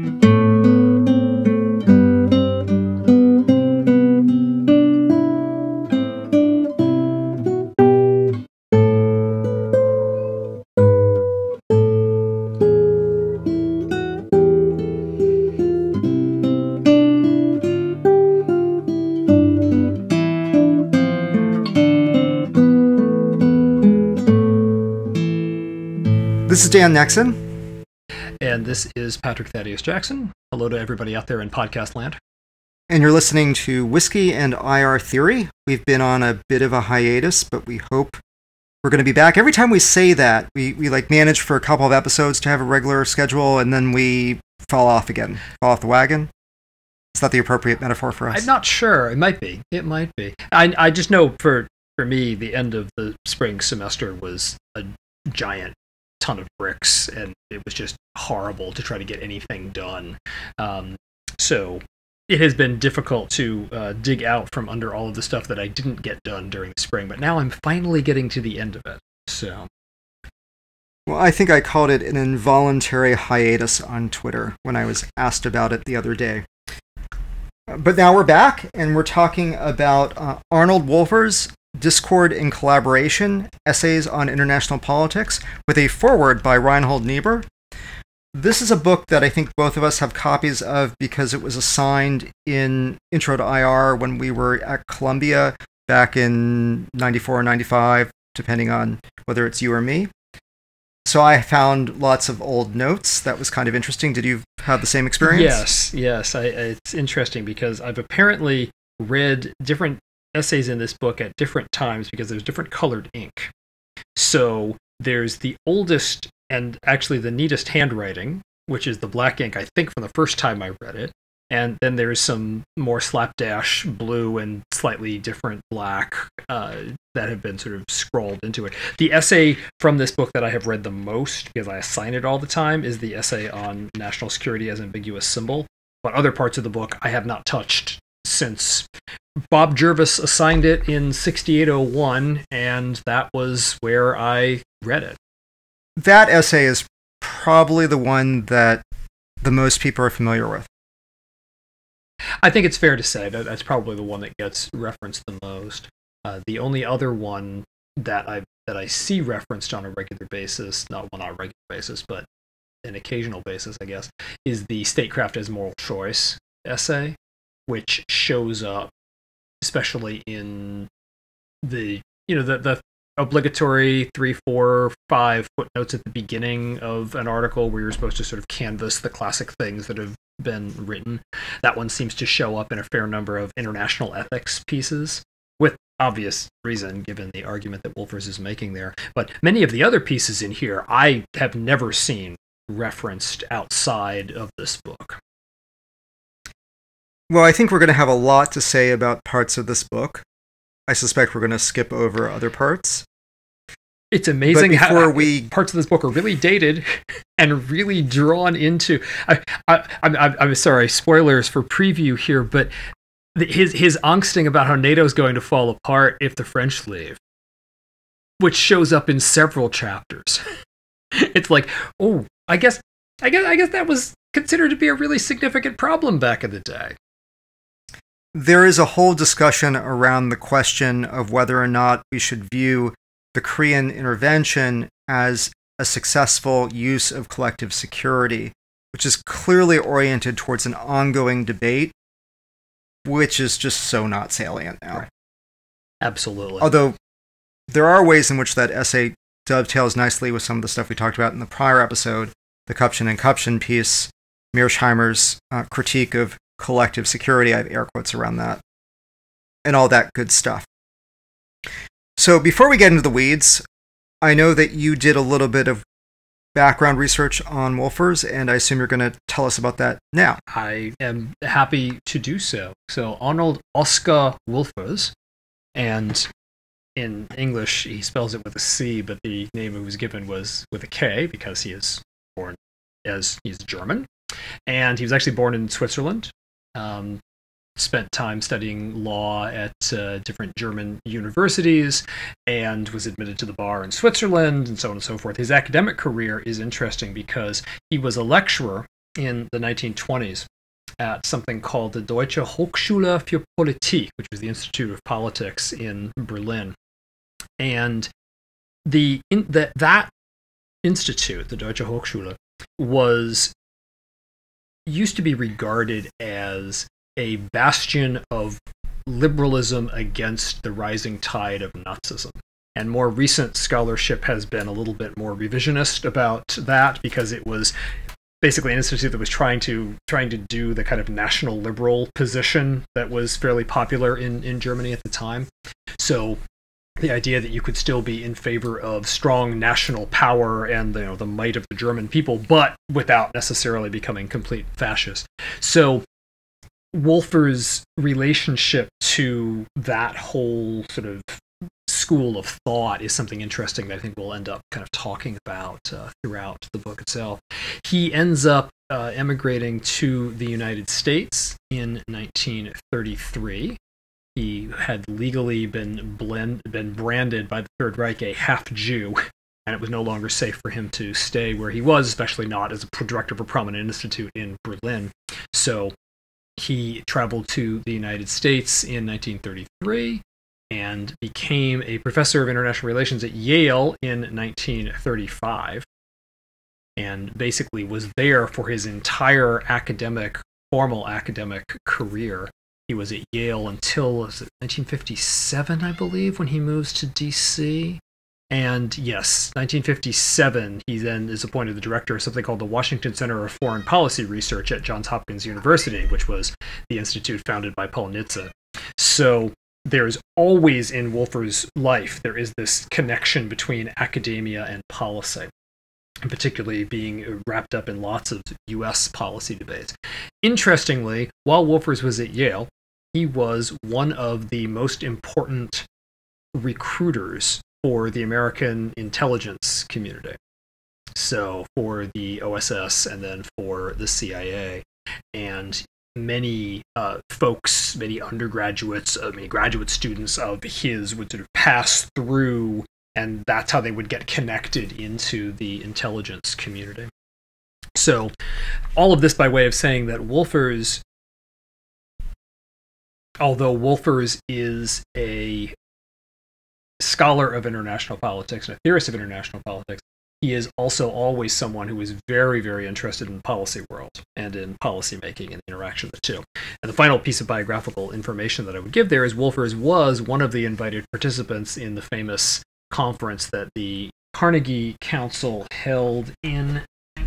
This is Dan Nexon. And this is Patrick Thaddeus Jackson. Hello to everybody out there in podcast land. And you're listening to Whiskey and IR Theory. We've been on a bit of a hiatus, but we hope we're going to be back. Every time we say that, we manage for a couple of episodes to have a regular schedule, and then we fall off again, fall off the wagon. It's not the appropriate metaphor for us. I'm not sure. It might be. I just know for me, the end of the spring semester was a giant ton of bricks, and it was just horrible to try to get anything done. So it has been difficult to dig out from under all of the stuff that I didn't get done during the spring, but now I'm finally getting to the end of it. So, well, I think I called it an involuntary hiatus on Twitter when I was asked about it the other day. But now we're back, and we're talking about Arnold Wolfer's Discord in Collaboration, Essays on International Politics, with a foreword by Reinhold Niebuhr. This is a book that I think both of us have copies of because it was assigned in Intro to IR when we were at Columbia back in 94 or 95, depending on whether it's you or me. So I found lots of old notes. That was kind of interesting. Did you have the same experience? Yes. It's interesting because I've apparently read different essays in this book at different times because there's different colored ink. So there's the oldest and actually the neatest handwriting, which is the black ink, I think, from the first time I read it. And then there's some more slapdash blue and slightly different black that have been sort of scrolled into it. The essay from this book that I have read the most, because I assign it all the time, is the essay on national security as ambiguous symbol. But other parts of the book I have not touched since Bob Jervis assigned it in 6801, and that was where I read it. That essay is probably the one that the most people are familiar with. I think it's fair to say that that's probably the one that gets referenced the most. The only other one that I see referenced on a regular basis, not on a regular basis, but an occasional basis, I guess, is the Statecraft as Moral Choice essay, which shows up especially in the obligatory 3, 4, 5 footnotes at the beginning of an article where you're supposed to sort of canvass the classic things that have been written. That one seems to show up in a fair number of international ethics pieces, with obvious reason given the argument that Wolfers is making there. But many of the other pieces in here I have never seen referenced outside of this book. Well, I think we're going to have a lot to say about parts of this book. I suspect we're going to skip over other parts. It's amazing how parts of this book are really dated and really drawn into... I'm sorry, spoilers for preview here, but his angsting about how NATO's going to fall apart if the French leave, which shows up in several chapters. It's like, oh, I guess that was considered to be a really significant problem back in the day. There is a whole discussion around the question of whether or not we should view the Korean intervention as a successful use of collective security, which is clearly oriented towards an ongoing debate, which is just so not salient now. Right. Absolutely. Although there are ways in which that essay dovetails nicely with some of the stuff we talked about in the prior episode, the Kupchan and Kupchan piece, Mearsheimer's critique of collective security, I have air quotes around that, and all that good stuff. So before we get into the weeds, I know that you did a little bit of background research on Wolfers, and I assume you're going to tell us about that now. I am happy to do so. So Arnold Oskar Wolfers, and in English he spells it with a C, but the name he was given was with a K because he is born as he's German, and he was actually born in Switzerland. Spent time studying law at different German universities and was admitted to the bar in Switzerland and so on and so forth. His academic career is interesting because he was a lecturer in the 1920s at something called the Deutsche Hochschule für Politik, which was the Institute of Politics in Berlin. And that institute, the Deutsche Hochschule, used to be regarded as a bastion of liberalism against the rising tide of Nazism. And more recent scholarship has been a little bit more revisionist about that, because it was basically an institute that was trying to do the kind of national liberal position that was fairly popular in Germany at the time. So the idea that you could still be in favor of strong national power and the might of the German people, but without necessarily becoming complete fascist. So Wolfer's relationship to that whole sort of school of thought is something interesting that I think we'll end up kind of talking about throughout the book itself. He ends up emigrating to the United States in 1933. He had legally been branded by the Third Reich a half-Jew, and it was no longer safe for him to stay where he was, especially not as a director of a prominent institute in Berlin. So he traveled to the United States in 1933 and became a professor of international relations at Yale in 1935, and basically was there for his entire formal academic career. He was at Yale until 1957, I believe, when he moves to D.C. And yes, 1957, he then is appointed the director of something called the Washington Center of Foreign Policy Research at Johns Hopkins University, which was the institute founded by Paul Nitze. So there's always in Wolfer's life, there is this connection between academia and policy, and particularly being wrapped up in lots of U.S. policy debates. Interestingly, while Wolfers was at Yale, he was one of the most important recruiters for the American intelligence community. So for the OSS and then for the CIA. And many folks, many undergraduates, many graduate students of his would sort of pass through, and that's how they would get connected into the intelligence community. So all of this by way of saying that although Wolfers is a scholar of international politics and a theorist of international politics, he is also always someone who is very, very interested in the policy world and in policy making and the interaction of the two. And the final piece of biographical information that I would give there is Wolfers was one of the invited participants in the famous conference that the Carnegie Council held in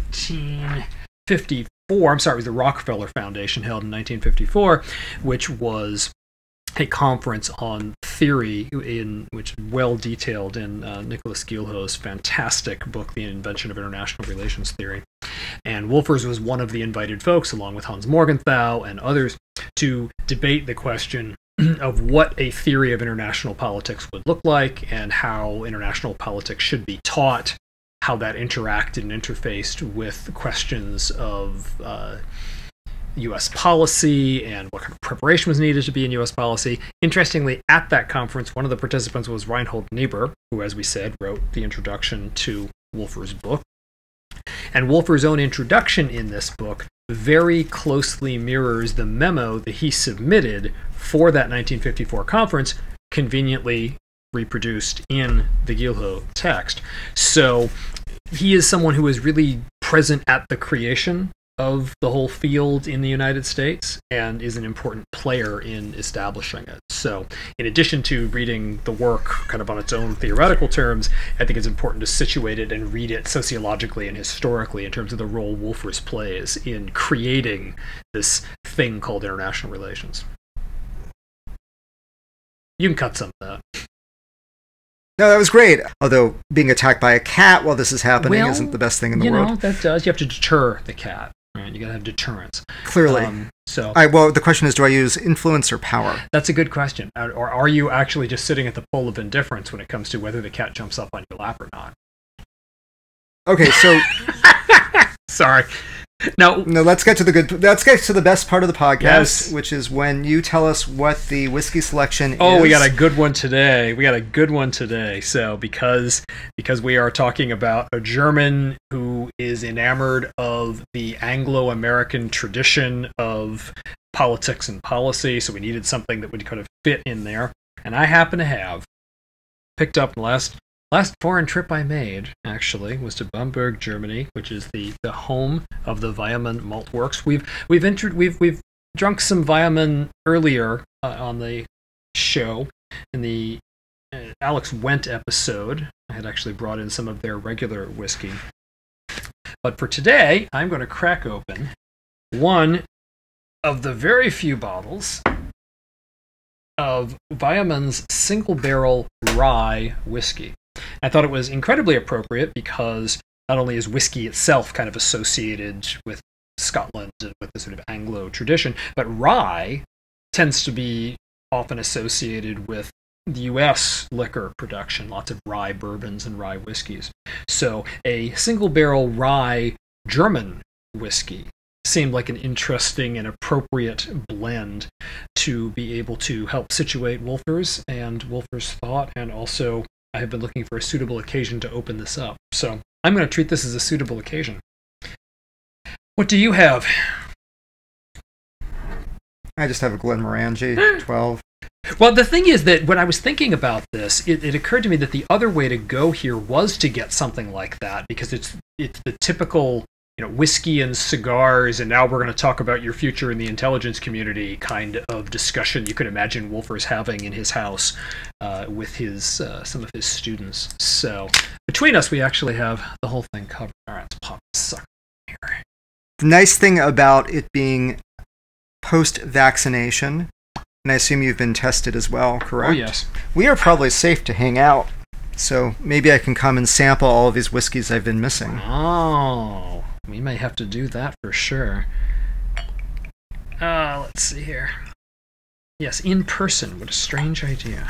1954. I'm sorry, it was the Rockefeller Foundation held in 1954, which was a conference on theory, which is well detailed in Nicholas Guilho's fantastic book, The Invention of International Relations Theory. And Wolfers was one of the invited folks, along with Hans Morgenthau and others, to debate the question of what a theory of international politics would look like and how international politics should be taught, how that interacted and interfaced with questions of U.S. policy and what kind of preparation was needed to be in U.S. policy. Interestingly, at that conference, one of the participants was Reinhold Niebuhr, who, as we said, wrote the introduction to Wolfer's book. And Wolfer's own introduction in this book very closely mirrors the memo that he submitted for that 1954 conference, conveniently reproduced in the Guilho text. So he is someone who is really present at the creation of the whole field in the United States and is an important player in establishing it. So in addition to reading the work kind of on its own theoretical terms, I think it's important to situate it and read it sociologically and historically in terms of the role Wolfers plays in creating this thing called international relations. You can cut some of that. No, that was great. Although being attacked by a cat while this is happening isn't the best thing in the world. That does. You have to deter the cat. Right, you gotta have deterrence. Clearly. Well, the question is, do I use influence or power? That's a good question. Or are you actually just sitting at the pole of indifference when it comes to whether the cat jumps up on your lap or not? Okay, so... Sorry. Now, No, let's get to the best part of the podcast, Yes. which is when you tell us what the whiskey selection is. oh, we got a good one today. So because we are talking about a German who is enamored of the Anglo-American tradition of politics and policy, so we needed something that would kind of fit in there. And I happen to have picked up the last foreign trip I made, actually, was to Bamberg, Germany, which is the home of the Weyermann Malt Works. We've drunk some Weyermann earlier on the show in the Alex Wendt episode. I had actually brought in some of their regular whiskey. But for today, I'm going to crack open one of the very few bottles of Weyermann's single barrel rye whiskey. I thought it was incredibly appropriate because not only is whiskey itself kind of associated with Scotland and with the sort of Anglo tradition, but rye tends to be often associated with the U.S. liquor production, lots of rye bourbons and rye whiskeys. So a single barrel rye German whiskey seemed like an interesting and appropriate blend to be able to help situate Wolfers and Wolfers' thought, and also I have been looking for a suitable occasion to open this up. So I'm going to treat this as a suitable occasion. What do you have? I just have a Glenmorangie 12. Well, the thing is that when I was thinking about this, it occurred to me that the other way to go here was to get something like that, because it's the typical, whiskey and cigars, and now we're going to talk about your future in the intelligence community kind of discussion you could imagine Wolfers having in his house with his some of his students. So between us, we actually have the whole thing covered. All right, let's pop this sucker here. The nice thing about it being post-vaccination, and I assume you've been tested as well, correct? Oh, yes. We are probably safe to hang out, so maybe I can come and sample all of these whiskeys I've been missing. Oh, we may have to do that for sure. Let's see here. Yes, in person. What a strange idea.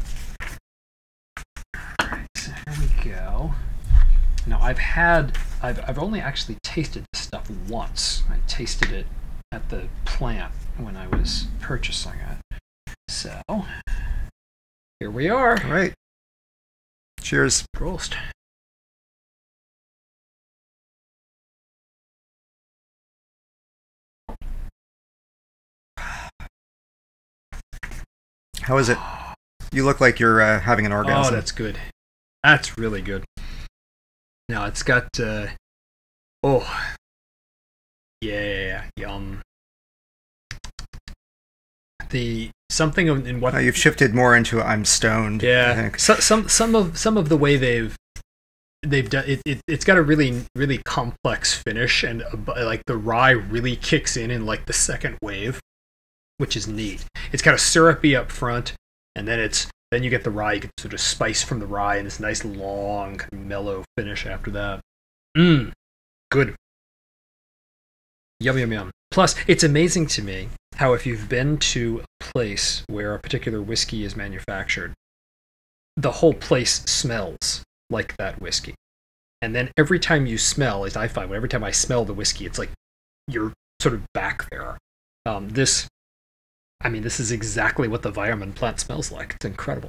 All right, so here we go. Now, I've only actually tasted this stuff once. I tasted it at the plant when I was purchasing it. So, here we are. All right. Cheers. Prost. How is it? You look like you're having an orgasm. Oh, that's good. That's really good. Now, it's got, yeah, yum. Something in what... Now you've shifted more into I'm stoned. Yeah, I think. some of the way they've done it. It's got a really really complex finish, and like the rye really kicks in like the second wave, which is neat. It's kind of syrupy up front, and then you get the rye. You get sort of spice from the rye, and this nice long mellow finish after that. Good. Yum yum yum. Plus, it's amazing to me how if you've been to a place where a particular whiskey is manufactured, the whole place smells like that whiskey. And then every time you smell, as I find, every time I smell the whiskey, it's like you're sort of back there. This is exactly what the Weyermann plant smells like. It's incredible.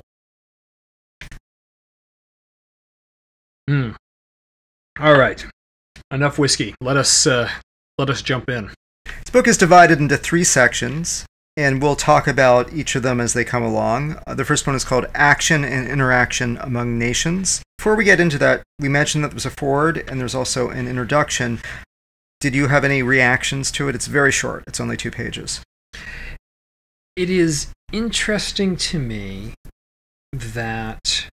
All right. Enough whiskey. Let us jump in. This book is divided into 3 sections, and we'll talk about each of them as they come along. The first one is called Action and Interaction Among Nations. Before we get into that, we mentioned that there's a foreword and there's also an introduction. Did you have any reactions to it? It's very short. It's only 2 pages. It is interesting to me that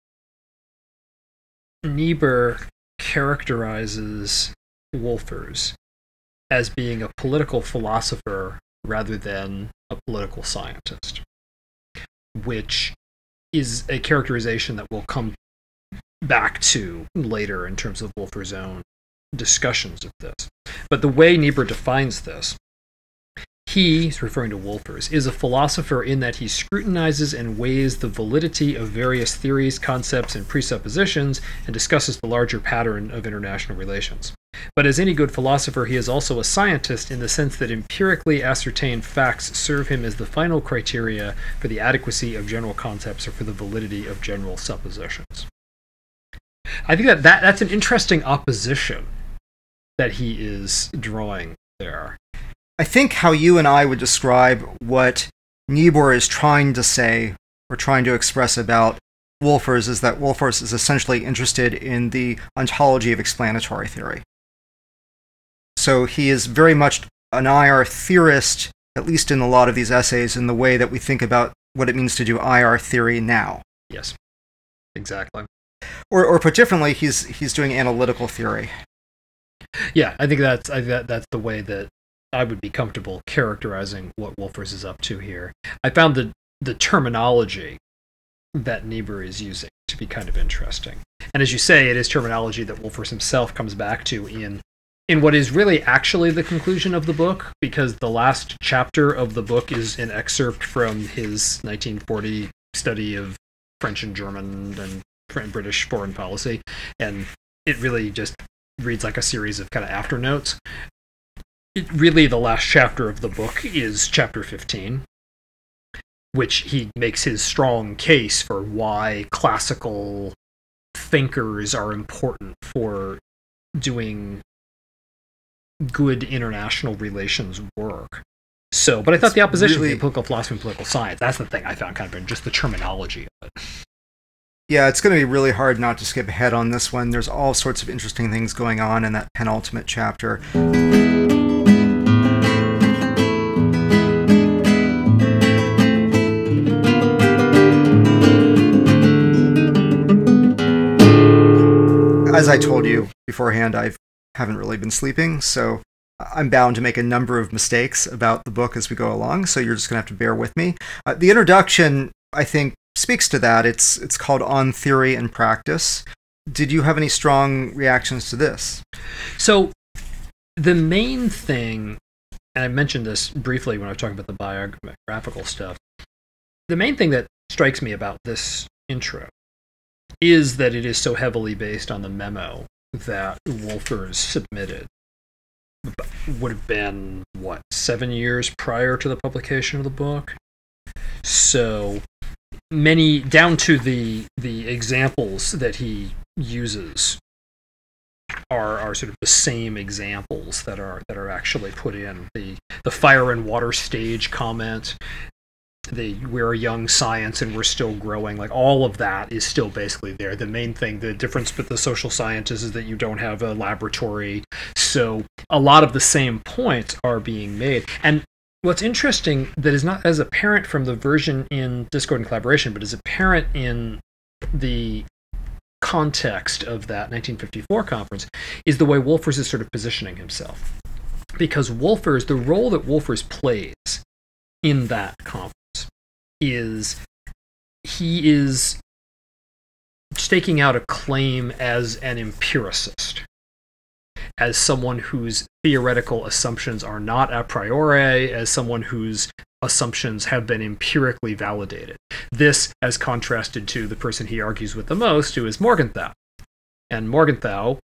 Niebuhr characterizes Wolfers as being a political philosopher rather than a political scientist, which is a characterization that we'll come back to later in terms of Wolfer's own discussions of this. But the way Niebuhr defines this, he's referring to Wolfers, is a philosopher in that he scrutinizes and weighs the validity of various theories, concepts, and presuppositions, and discusses the larger pattern of international relations. But as any good philosopher, he is also a scientist in the sense that empirically ascertained facts serve him as the final criteria for the adequacy of general concepts or for the validity of general suppositions. I think that's an interesting opposition that he is drawing there. I think how you and I would describe what Niebuhr is trying to say or trying to express about Wolfers is that Wolfers is essentially interested in the ontology of explanatory theory. So he is very much an IR theorist, at least in a lot of these essays, in the way that we think about what it means to do IR theory now. Yes, exactly. Or put differently, he's doing analytical theory. Yeah, I think that's the way that I would be comfortable characterizing what Wolfers is up to here. I found the terminology that Niebuhr is using to be kind of interesting. And as you say, it is terminology that Wolfers himself comes back to in what is really actually the conclusion of the book, because the last chapter of the book is an excerpt from his 1940 study of French and German and British foreign policy, and it really just reads like a series of kind of afternotes. Really, the last chapter of the book is chapter 15, which he makes his strong case for why classical thinkers are important for doing good international relations work. So, but I thought the opposition between political philosophy and political science, that's the thing I found kind of just the terminology of it. Yeah, it's going to be really hard not to skip ahead on this one. There's all sorts of interesting things going on in that penultimate chapter. As I told you beforehand, I haven't really been sleeping, so I'm bound to make a number of mistakes about the book as we go along, so you're just going to have to bear with me. The introduction, I think, speaks to that. It's called On Theory and Practice. Did you have any strong reactions to this? So the main thing, and I mentioned this briefly when I was talking about the biographical stuff, the main thing that strikes me about this intro is that it is so heavily based on the memo that Wolfers submitted. Would have been, 7 years prior to the publication of the book? So many, down to the examples that he uses are sort of the same examples that are actually put in. The fire and water stage comment, we're a young science and we're still growing, like all of that is still basically there. The main thing, the difference with the social sciences is that you don't have a laboratory. So a lot of the same points are being made. And what's interesting that is not as apparent from the version in Discord and Collaboration, but is apparent in the context of that 1954 conference, is the way Wolfers is sort of positioning himself. Because Wolfers, the role that Wolfers plays in that conference is he is staking out a claim as an empiricist, as someone whose theoretical assumptions are not a priori, as someone whose assumptions have been empirically validated. This as contrasted to the person he argues with the most, who is Morgenthau. And Morgenthau,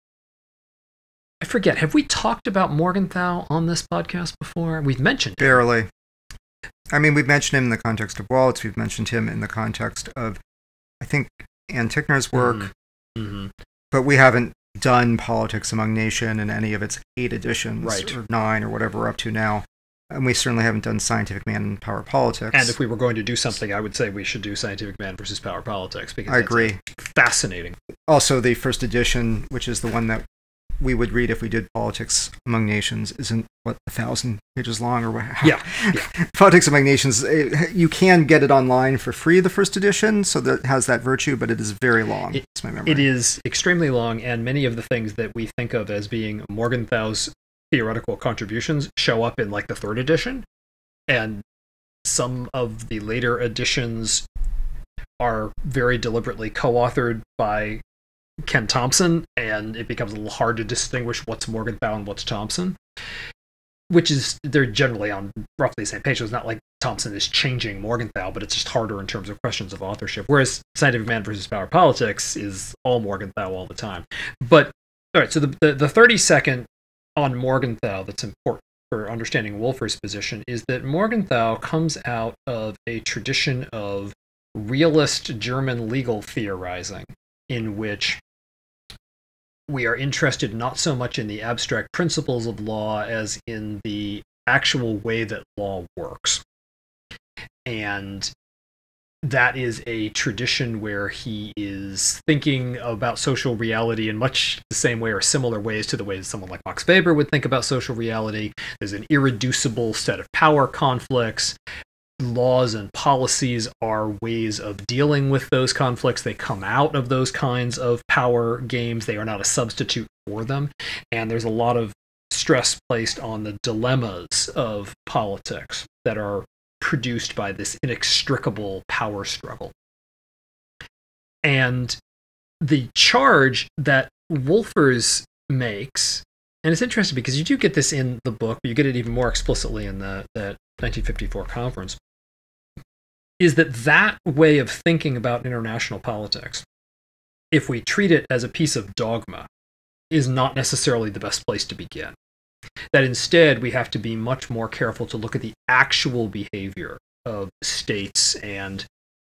I forget, have we talked about Morgenthau on this podcast before? We've mentioned him. Barely. I mean, we've mentioned him in the context of Waltz. We've mentioned him in the context of, I think, Ann Tickner's work. Mm-hmm. But we haven't done Politics Among Nations in any of its 8 editions, right, or 9, or whatever we're up to now. And we certainly haven't done Scientific Man and Power Politics. And if we were going to do something, I would say we should do Scientific Man versus Power Politics, because I agree. Fascinating. Also, the first edition, which is the one that we would read if we did Politics Among Nations, isn't, 1,000 pages long or what? Yeah. Politics Among Nations, you can get it online for free, the first edition, so that has that virtue, but it is very long. It's my memory. It is extremely long, and many of the things that we think of as being Morgenthau's theoretical contributions show up in, like, the 3rd edition, and some of the later editions are very deliberately co-authored by Ken Thompson, and it becomes a little hard to distinguish what's Morgenthau and what's Thompson, which is, they're generally on roughly the same page. So it's not like Thompson is changing Morgenthau, but it's just harder in terms of questions of authorship, whereas Scientific Man versus Power Politics is all Morgenthau all the time. But All right, so the 30-second on Morgenthau that's important for understanding Wolfer's position is that Morgenthau comes out of a tradition of realist German legal theorizing, in which we are interested not so much in the abstract principles of law as in the actual way that law works. And that is a tradition where he is thinking about social reality in much the same way or similar ways to the ways someone like Max Weber would think about social reality. There's an irreducible set of power conflicts. Laws and policies are ways of dealing with those conflicts. They come out of those kinds of power games. They are not a substitute for them. And there's a lot of stress placed on the dilemmas of politics that are produced by this inextricable power struggle. And the charge that Wolfers makes, and it's interesting because you do get this in the book, but you get it even more explicitly in the 1954 conference, is that way of thinking about international politics, if we treat it as a piece of dogma, is not necessarily the best place to begin. That instead we have to be much more careful to look at the actual behavior of states and,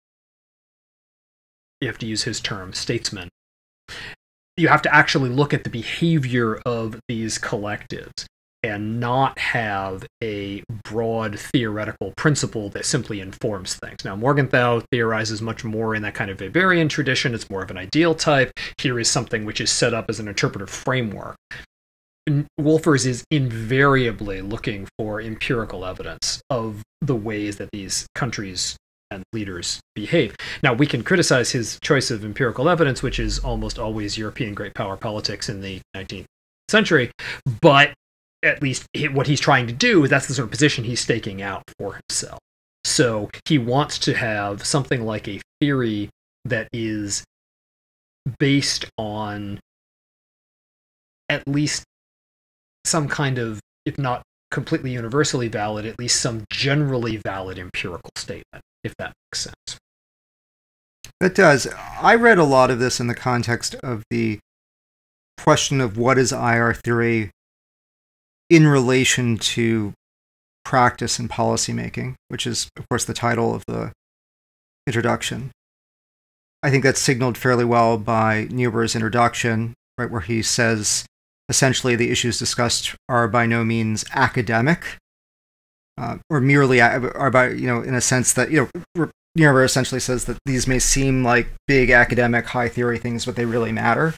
you have to use his term, statesmen. You have to actually look at the behavior of these collectives and not have a broad theoretical principle that simply informs things. Now, Morgenthau theorizes much more in that kind of Weberian tradition. It's more of an ideal type. Here is something which is set up as an interpretive framework. Wolfers is invariably looking for empirical evidence of the ways that these countries and leaders behave. Now, we can criticize his choice of empirical evidence, which is almost always European great power politics in the 19th century, but at least what he's trying to do, that's the sort of position he's staking out for himself. So he wants to have something like a theory that is based on at least some kind of, if not completely universally valid, at least some generally valid empirical statement, if that makes sense. It does. I read a lot of this in the context of the question of what is IR theory in relation to practice and policymaking, which is, of course, the title of the introduction. I think that's signaled fairly well by Niebuhr's introduction, right, where he says, essentially, the issues discussed are by no means academic, or merely are by, in a sense that, Niebuhr essentially says that these may seem like big academic high theory things, but they really matter.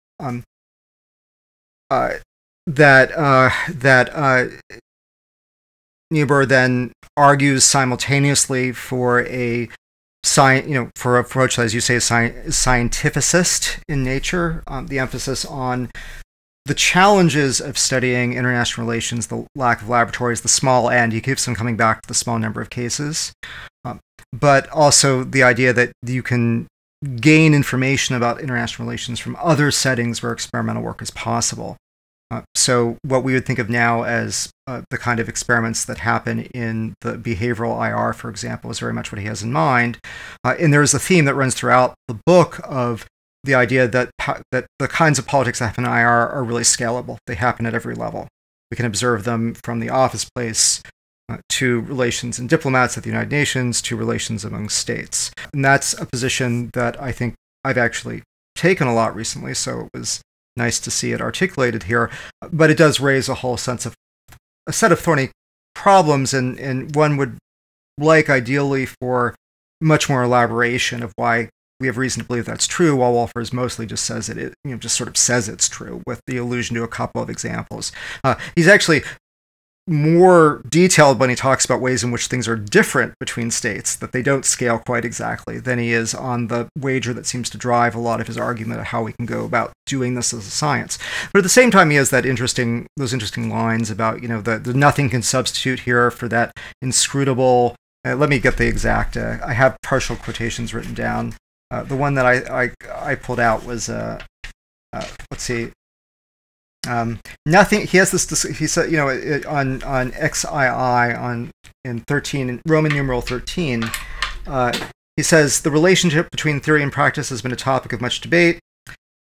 Niebuhr then argues simultaneously for a for an approach that, as you say, is scientificist in nature, the emphasis on the challenges of studying international relations, the lack of laboratories, the small end. He keeps on coming back to the small number of cases, but also the idea that you can gain information about international relations from other settings where experimental work is possible. So what we would think of now as the kind of experiments that happen in the behavioral IR, for example, is very much what he has in mind. And there is a theme that runs throughout the book of the idea that the kinds of politics that happen in IR are really scalable. They happen at every level. We can observe them from the office place to relations in diplomats at the United Nations to relations among states. And that's a position that I think I've actually taken a lot recently, so it was nice to see it articulated here. But it does raise a whole set of thorny problems, and one would like ideally for much more elaboration of why we have reason to believe that's true, while Wolfers mostly just says it, just sort of says it's true with the allusion to a couple of examples. He's actually more detailed when he talks about ways in which things are different between states, that they don't scale quite exactly, than he is on the wager that seems to drive a lot of his argument of how we can go about doing this as a science. But at the same time, he has those interesting lines about, the nothing can substitute here for that inscrutable. Let me get the exact. I have partial quotations written down. The one that I pulled out was let's see. Nothing. He has this. He said, on XII in 13 in Roman numeral 13. He says the relationship between theory and practice has been a topic of much debate.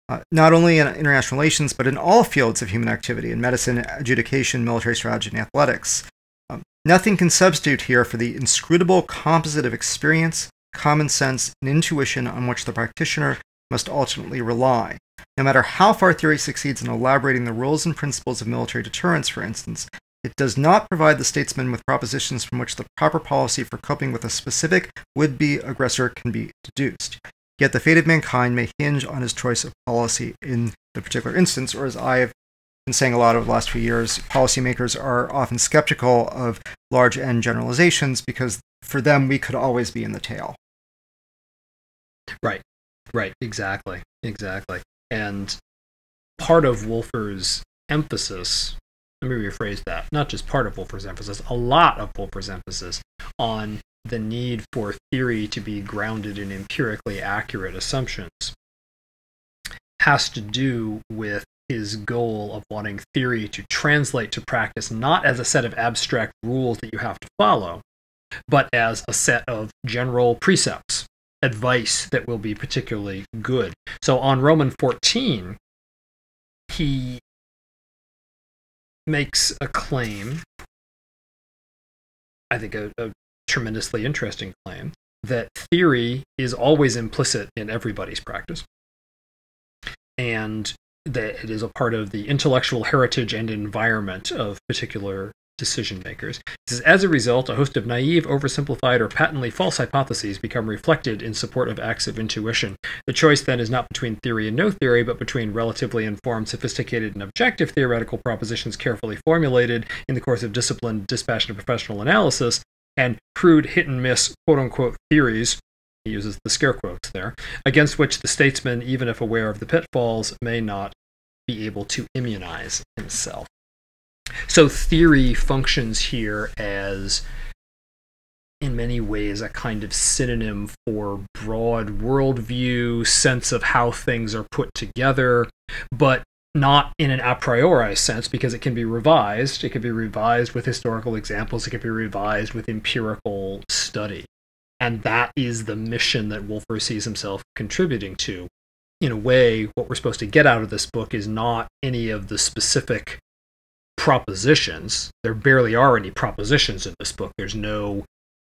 not only in international relations, but in all fields of human activity, in medicine, education, military strategy, and athletics. Nothing can substitute here for the inscrutable composite of experience, common sense, and intuition on which the practitioner must ultimately rely. No matter how far theory succeeds in elaborating the rules and principles of military deterrence, for instance, it does not provide the statesman with propositions from which the proper policy for coping with a specific would-be aggressor can be deduced. Yet the fate of mankind may hinge on his choice of policy in the particular instance, or as I have been saying a lot over the last few years, policymakers are often skeptical of large end generalizations because for them we could always be in the tail. Right, exactly. And part of Wolfer's emphasis, let me rephrase that, not just part of Wolfer's emphasis, a lot of Wolfer's emphasis on the need for theory to be grounded in empirically accurate assumptions has to do with his goal of wanting theory to translate to practice not as a set of abstract rules that you have to follow, but as a set of general precepts, advice that will be particularly good. So on Roman 14, he makes a claim, I think a tremendously interesting claim, that theory is always implicit in everybody's practice, and that it is a part of the intellectual heritage and environment of particular decision makers. It says, as a result, a host of naive, oversimplified, or patently false hypotheses become reflected in support of acts of intuition. The choice then is not between theory and no theory, but between relatively informed, sophisticated, and objective theoretical propositions carefully formulated in the course of disciplined, dispassionate professional analysis, and crude hit-and-miss quote-unquote theories, he uses the scare quotes there, against which the statesman, even if aware of the pitfalls, may not be able to immunize himself. So theory functions here as, in many ways, a kind of synonym for broad worldview, sense of how things are put together, but not in an a priori sense, because it can be revised. It can be revised with historical examples. It can be revised with empirical study. And that is the mission that Wolfer sees himself contributing to. In a way, what we're supposed to get out of this book is not any of the specific propositions. There barely are any propositions in this book. There's no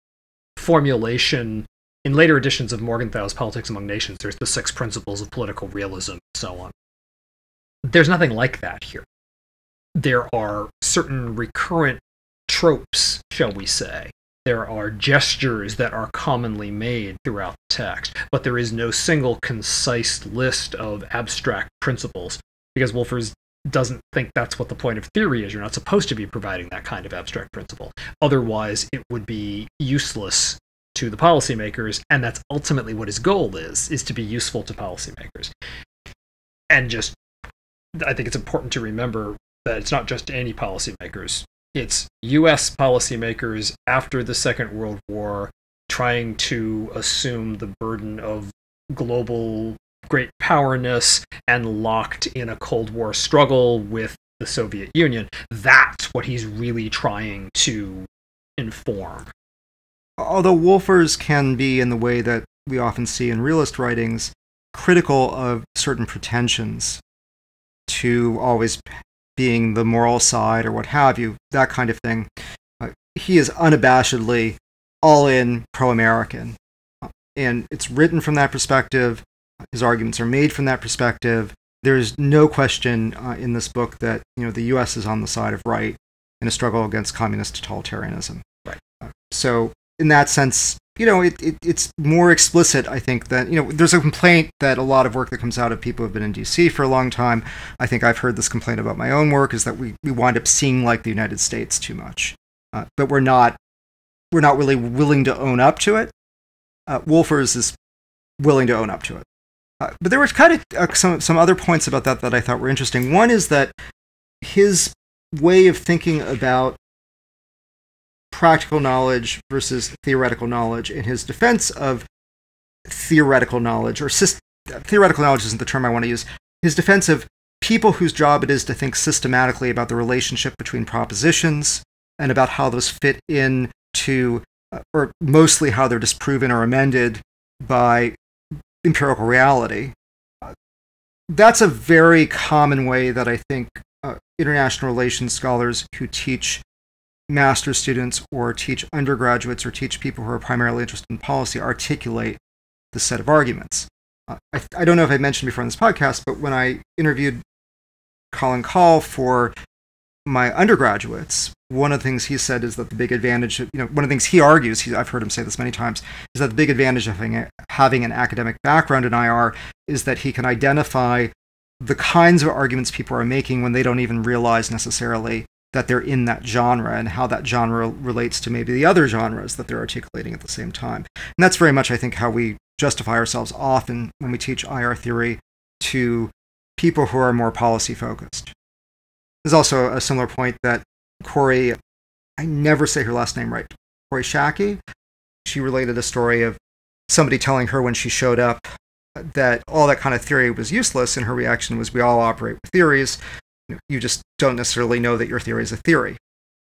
formulation. In later editions of Morgenthau's Politics Among Nations, there's the 6 principles of political realism and so on. There's nothing like that here. There are certain recurrent tropes, shall we say. There are gestures that are commonly made throughout the text, but there is no single concise list of abstract principles, because Wolfer doesn't think that's what the point of theory is. You're not supposed to be providing that kind of abstract principle. Otherwise, it would be useless to the policymakers, and that's ultimately what his goal is to be useful to policymakers. And just, I think it's important to remember that it's not just any policymakers. It's U.S. policymakers after the Second World War trying to assume the burden of global great powerness and locked in a Cold War struggle with the Soviet Union. That's what he's really trying to inform. Although Wolfer's can be, in the way that we often see in realist writings, critical of certain pretensions to always being the moral side or what have you, that kind of thing, he is unabashedly all-in pro-American. And it's written from that perspective. His arguments are made from that perspective. There's no question in this book that the U.S. is on the side of right in a struggle against communist totalitarianism. Right. So in that sense, it's more explicit, I think, that, there's a complaint that a lot of work that comes out of people who have been in D.C. for a long time, I think I've heard this complaint about my own work, is that we wind up seeing like the United States too much. But we're not really willing to own up to it. Wolfer's is willing to own up to it. But there were kind of some other points about that I thought were interesting. One is that his way of thinking about practical knowledge versus theoretical knowledge, in his defense of theoretical knowledge, or theoretical knowledge isn't the term I want to use, his defense of people whose job it is to think systematically about the relationship between propositions and about how those fit in to, or mostly how they're disproven or amended by empirical reality. that's a very common way that I think international relations scholars who teach master's students or teach undergraduates or teach people who are primarily interested in policy articulate the set of arguments. I don't know if I mentioned before in this podcast, but when I interviewed Colin Call for my undergraduates, one of the things he said is that the big advantage, one of the things he argues, I've heard him say this many times, is that the big advantage of having an academic background in IR is that he can identify the kinds of arguments people are making when they don't even realize necessarily that they're in that genre and how that genre relates to maybe the other genres that they're articulating at the same time. And that's very much, I think, how we justify ourselves often when we teach IR theory to people who are more policy focused. There's also a similar point that Corey, I never say her last name right, Corey Shaki, she related a story of somebody telling her when she showed up that all that kind of theory was useless, and her reaction was, we all operate with theories. You just don't necessarily know that your theory is a theory.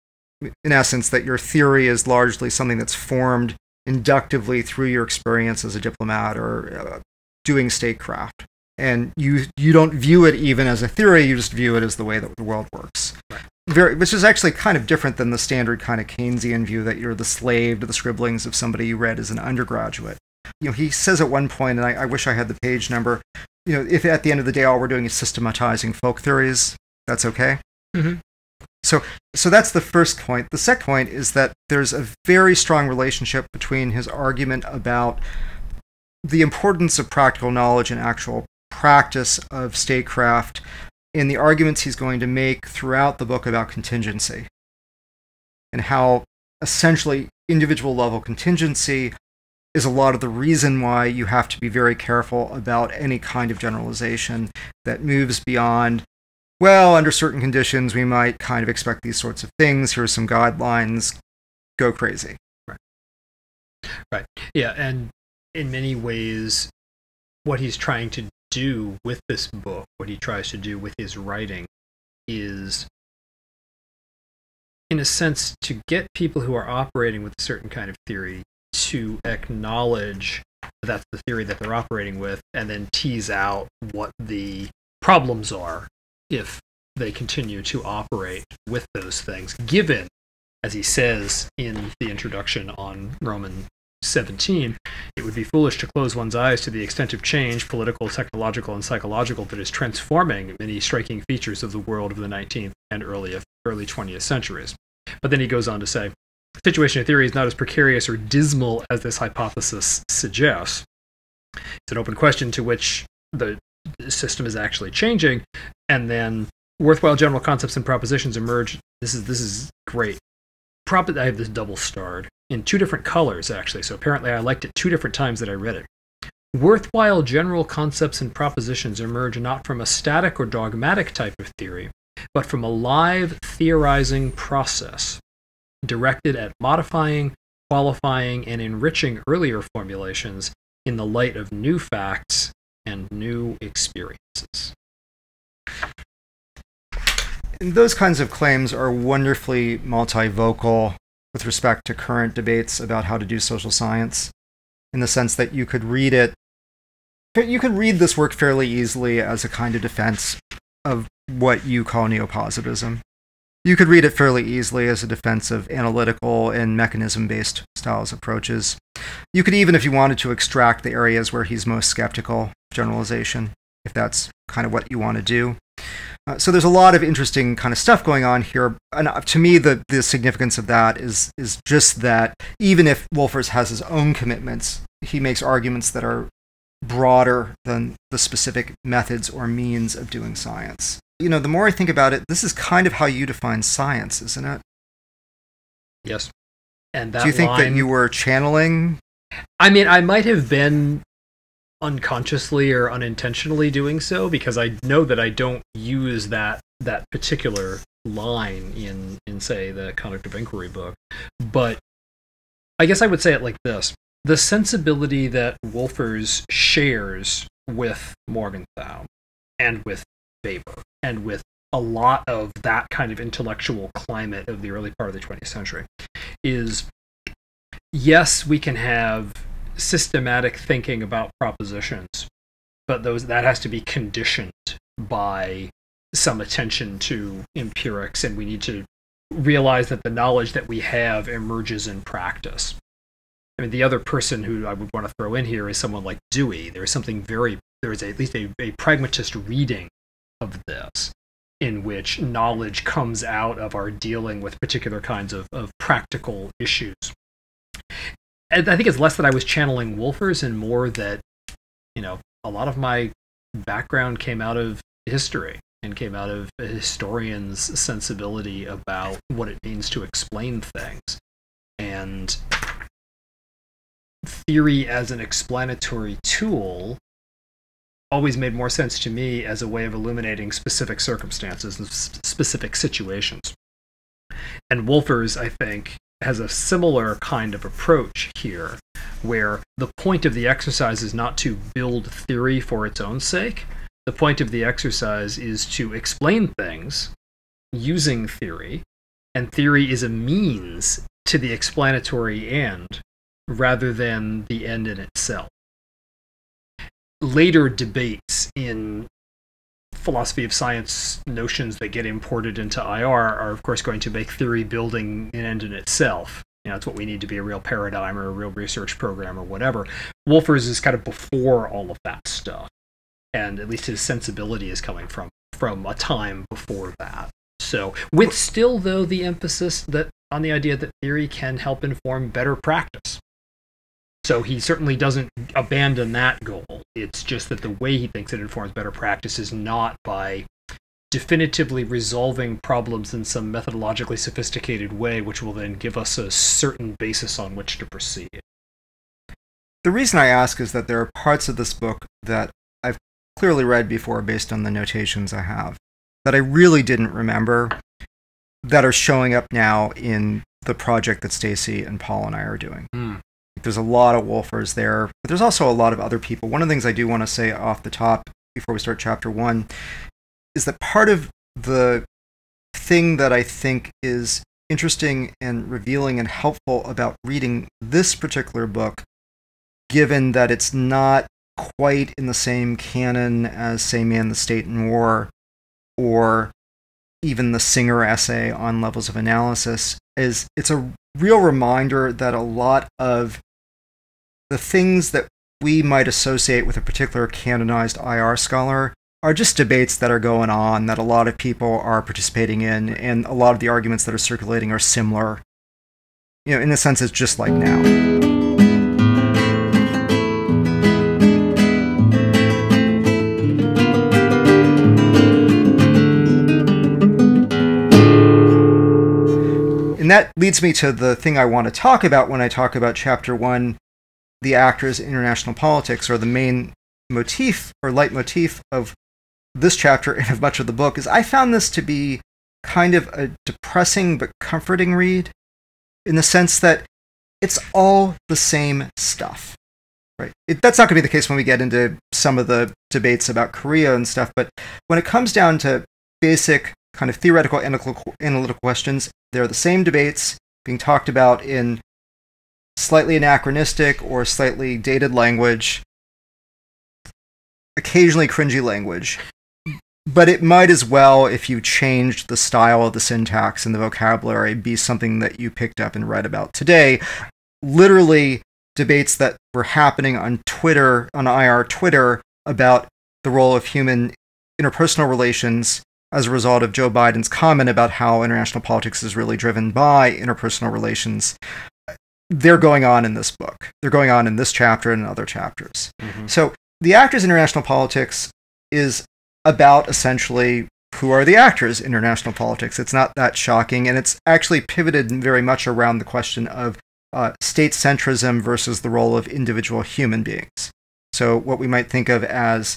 In essence, that your theory is largely something that's formed inductively through your experience as a diplomat or doing statecraft. And you don't view it even as a theory, you just view it as the way that the world works. Which is actually kind of different than the standard kind of Keynesian view that you're the slave to the scribblings of somebody you read as an undergraduate. He says at one point, and I wish I had the page number, if at the end of the day all we're doing is systematizing folk theories, that's okay. Mm-hmm. So that's the first point. The second point is that there's a very strong relationship between his argument about the importance of practical knowledge and actual practice of statecraft in the arguments he's going to make throughout the book about contingency and how essentially individual level contingency is a lot of the reason why you have to be very careful about any kind of generalization that moves beyond, well, under certain conditions, we might kind of expect these sorts of things. Here are some guidelines. Go crazy. Right. Yeah, and in many ways, what he's trying to do with this book, what he tries to do with his writing, is, in a sense, to get people who are operating with a certain kind of theory to acknowledge that's the theory that they're operating with, and then tease out what the problems are if they continue to operate with those things, given, as he says in the introduction on Roman 17, it would be foolish to close one's eyes to the extent of change, political, technological, and psychological, that is transforming many striking features of the world of the 19th and early 20th centuries. But then he goes on to say, the situation of theory is not as precarious or dismal as this hypothesis suggests. It's an open question to which the system is actually changing, and then worthwhile general concepts and propositions emerge. This is great. I have this double starred in two different colors, actually, so apparently I liked it two different times that I read it. Worthwhile general concepts and propositions emerge not from a static or dogmatic type of theory, but from a live theorizing process directed at modifying, qualifying, and enriching earlier formulations in the light of new facts and new experiences. And those kinds of claims are wonderfully multivocal with respect to current debates about how to do social science, in the sense that you could read this work fairly easily as a kind of defense of what you call neopositivism. You could read it fairly easily as a defense of analytical and mechanism-based styles approaches. You could even, if you wanted to, extract the areas where he's most skeptical of generalization, if that's kind of what you want to do. So there's a lot of interesting kind of stuff going on here. And to me, the significance of that is just that even if Wolfers has his own commitments, he makes arguments that are broader than the specific methods or means of doing science. The more I think about it, this is kind of how you define science, isn't it? Yes. And that Do you think that you were channeling? I mean, I might have been unconsciously or unintentionally doing so, because I know that I don't use that particular line in say the Conduct of Inquiry book. But I guess I would say it like this: the sensibility that Wolfers shares with Morgenthau and with Weber and with a lot of that kind of intellectual climate of the early part of the 20th century is, yes, we can have systematic thinking about propositions, but that has to be conditioned by some attention to empirics, and we need to realize that the knowledge that we have emerges in practice. I mean, the other person who I would want to throw in here is someone like Dewey. There is at least a pragmatist reading of this, in which knowledge comes out of our dealing with particular kinds of practical issues. And I think it's less that I was channeling Wolfers and more that, a lot of my background came out of history and came out of a historian's sensibility about what it means to explain things. And theory as an explanatory tool always made more sense to me as a way of illuminating specific circumstances and specific situations. And Wolfers, I think, has a similar kind of approach here, where the point of the exercise is not to build theory for its own sake. The point of the exercise is to explain things using theory, and theory is a means to the explanatory end rather than the end in itself. Later debates in philosophy of science notions that get imported into IR are, of course, going to make theory building an end in itself. It's what we need to be a real paradigm or a real research program or whatever. Wolfers is kind of before all of that stuff. And at least his sensibility is coming from a time before that. So, with still, though, the emphasis on the idea that theory can help inform better practice. So he certainly doesn't abandon that goal. It's just that the way he thinks it informs better practice is not by definitively resolving problems in some methodologically sophisticated way, which will then give us a certain basis on which to proceed. The reason I ask is that there are parts of this book that I've clearly read before based on the notations I have, that I really didn't remember, that are showing up now in the project that Stacy and Paul and I are doing. There's a lot of Wolfers there, but there's also a lot of other people. One of the things I do want to say off the top before we start chapter 1 is that part of the thing that I think is interesting and revealing and helpful about reading this particular book, given that it's not quite in the same canon as, say, Man, the State, and War, or even the Singer essay on levels of analysis, is it's a real reminder that a lot of the things that we might associate with a particular canonized IR scholar are just debates that are going on, that a lot of people are participating in, and a lot of the arguments that are circulating are similar. In a sense, it's just like now. And that leads me to the thing I want to talk about when I talk about chapter 1, the actors in international politics, or the main motif or leitmotif of this chapter and of much of the book. Is I found this to be kind of a depressing but comforting read, in the sense that it's all the same stuff. Right? That's not going to be the case when we get into some of the debates about Korea and stuff, but when it comes down to basic kind of theoretical analytical questions, they're the same debates being talked about in slightly anachronistic or slightly dated language, occasionally cringy language. But it might as well, if you changed the style of the syntax and the vocabulary, be something that you picked up and read about today. Literally, debates that were happening on Twitter, on IR Twitter, about the role of human interpersonal relations as a result of Joe Biden's comment about how international politics is really driven by interpersonal relations. They're going on in this book. They're going on in this chapter and in other chapters. Mm-hmm. So the actors in international politics is about essentially who are the actors in international politics. It's not that shocking, and it's actually pivoted very much around the question of state centrism versus the role of individual human beings. So what we might think of as,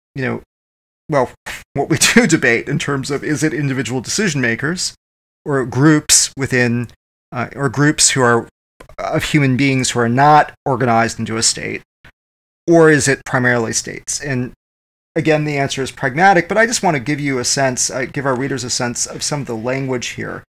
what we do debate in terms of, is it individual decision makers or groups within, or groups who are of human beings who are not organized into a state, or is it primarily states? And again, the answer is pragmatic, but I just want to give you a sense, give our readers a sense of some of the language here.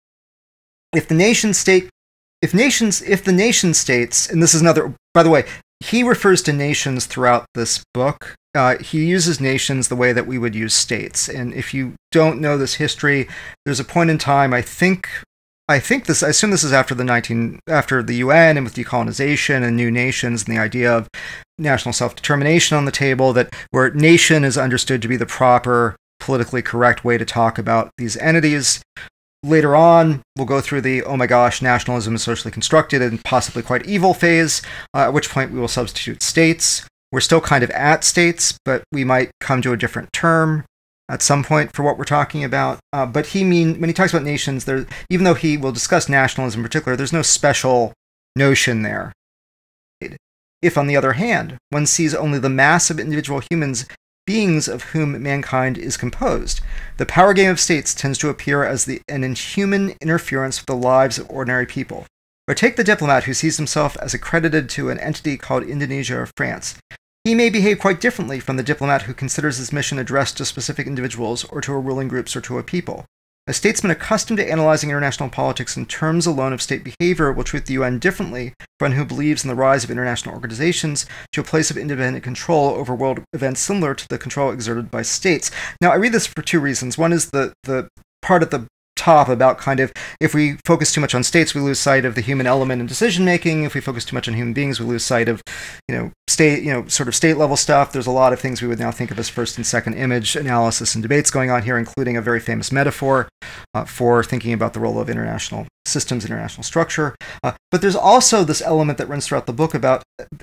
If the nation states, and this is another, by the way, he refers to nations throughout this book. He uses nations the way that we would use states. And if you don't know this history, there's a point in time, I assume this is after the UN and with decolonization and new nations and the idea of national self-determination on the table, that where nation is understood to be the proper, politically correct way to talk about these entities. Later on, we'll go through the, oh my gosh, nationalism is socially constructed and possibly quite evil phase, at which point we will substitute states. We're still kind of at states, but we might come to a different term at some point for what we're talking about. But when he talks about nations, even though he will discuss nationalism in particular, there's no special notion there. If, on the other hand, one sees only the mass of individual beings of whom mankind is composed, the power game of states tends to appear as an inhuman interference with the lives of ordinary people. Or take the diplomat who sees himself as accredited to an entity called Indonesia or France. He may behave quite differently from the diplomat who considers his mission addressed to specific individuals or to a ruling groups or to a people. A statesman accustomed to analyzing international politics in terms alone of state behavior will treat the UN differently from one who believes in the rise of international organizations to a place of independent control over world events similar to the control exerted by states. Now, I read this for two reasons. One is the part at the top about kind of, if we focus too much on states, we lose sight of the human element in decision making. If we focus too much on human beings, we lose sight of, sort of state level stuff. There's a lot of things we would now think of as first and second image analysis and debates going on here, including a very famous metaphor for thinking about the role of international systems, international structure. But there's also this element that runs throughout the book about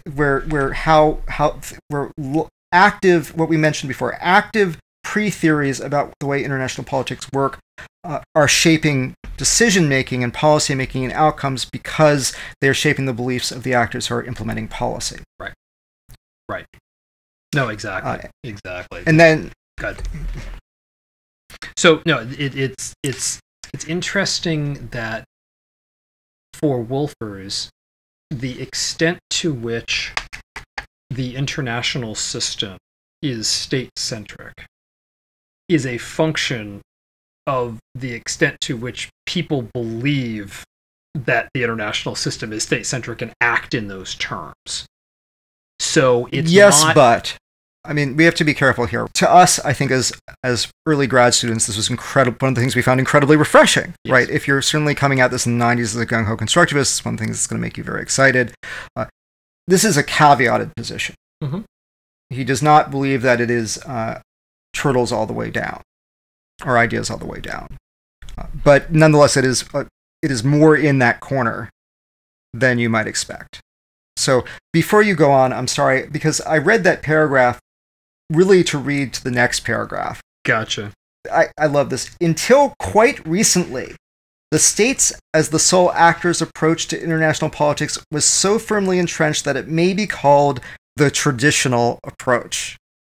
active, what we mentioned before, active pre-theories about the way international politics work are shaping decision-making and policy-making and outcomes because they're shaping the beliefs of the actors who are implementing policy. Right. No, exactly. Exactly. And then... Good. So, no, it's interesting that for Wolfers, the extent to which the international system is state-centric is a function of the extent to which people believe that the international system is state-centric and act in those terms. So it's but I mean, we have to be careful here. To us, I think as early grad students, this was incredible. One of the things we found incredibly refreshing, yes. Right? If you're certainly coming at this in the 90s as a gung-ho constructivist, it's one thing that's going to make you very excited. This is a caveated position. Mm-hmm. He does not believe that it is turtles all the way down, or ideas all the way down. But nonetheless, it is more in that corner than you might expect. So before you go on, I'm sorry, because I read that paragraph really to read to the next paragraph. Gotcha. I love this. Until quite recently, the states as the sole actors' approach to international politics was so firmly entrenched that it may be called the traditional approach.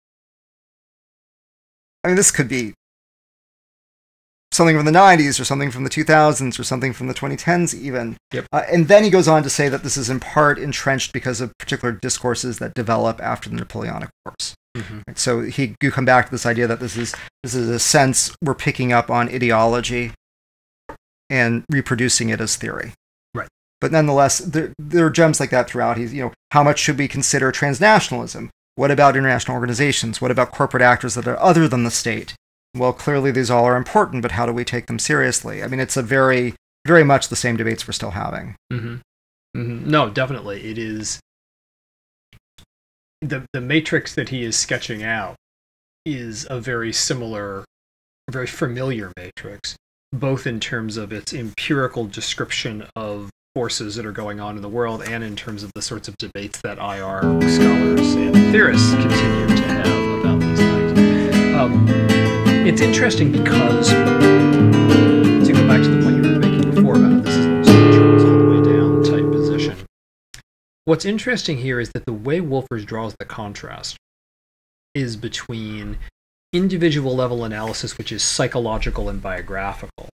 I mean, this could be something from the 90s or something from the 2000s or something from the 2010s even. Yep. And then he goes on to say that this is in part entrenched because of particular discourses that develop after the Napoleonic Wars. Mm-hmm. Right? So you come back to this idea that this is a sense we're picking up on ideology and reproducing it as theory. Right. But nonetheless, there are gems like that throughout. He's, how much should we consider transnationalism? What about international organizations? What about corporate actors that are other than the state? Well, clearly these all are important, but how do we take them seriously? I mean, it's a very, very much the same debates we're still having. Mm-hmm. Mm-hmm. No, definitely. It is the matrix that he is sketching out is a very similar, very familiar matrix, both in terms of its empirical description of forces that are going on in the world and in terms of the sorts of debates that IR scholars and theorists continue to have about these things. It's interesting because, to go back to the point you were making before about this is turtles all the way down type position, what's interesting here is that the way Wolfers draws the contrast is between individual level analysis, which is psychological and biographical,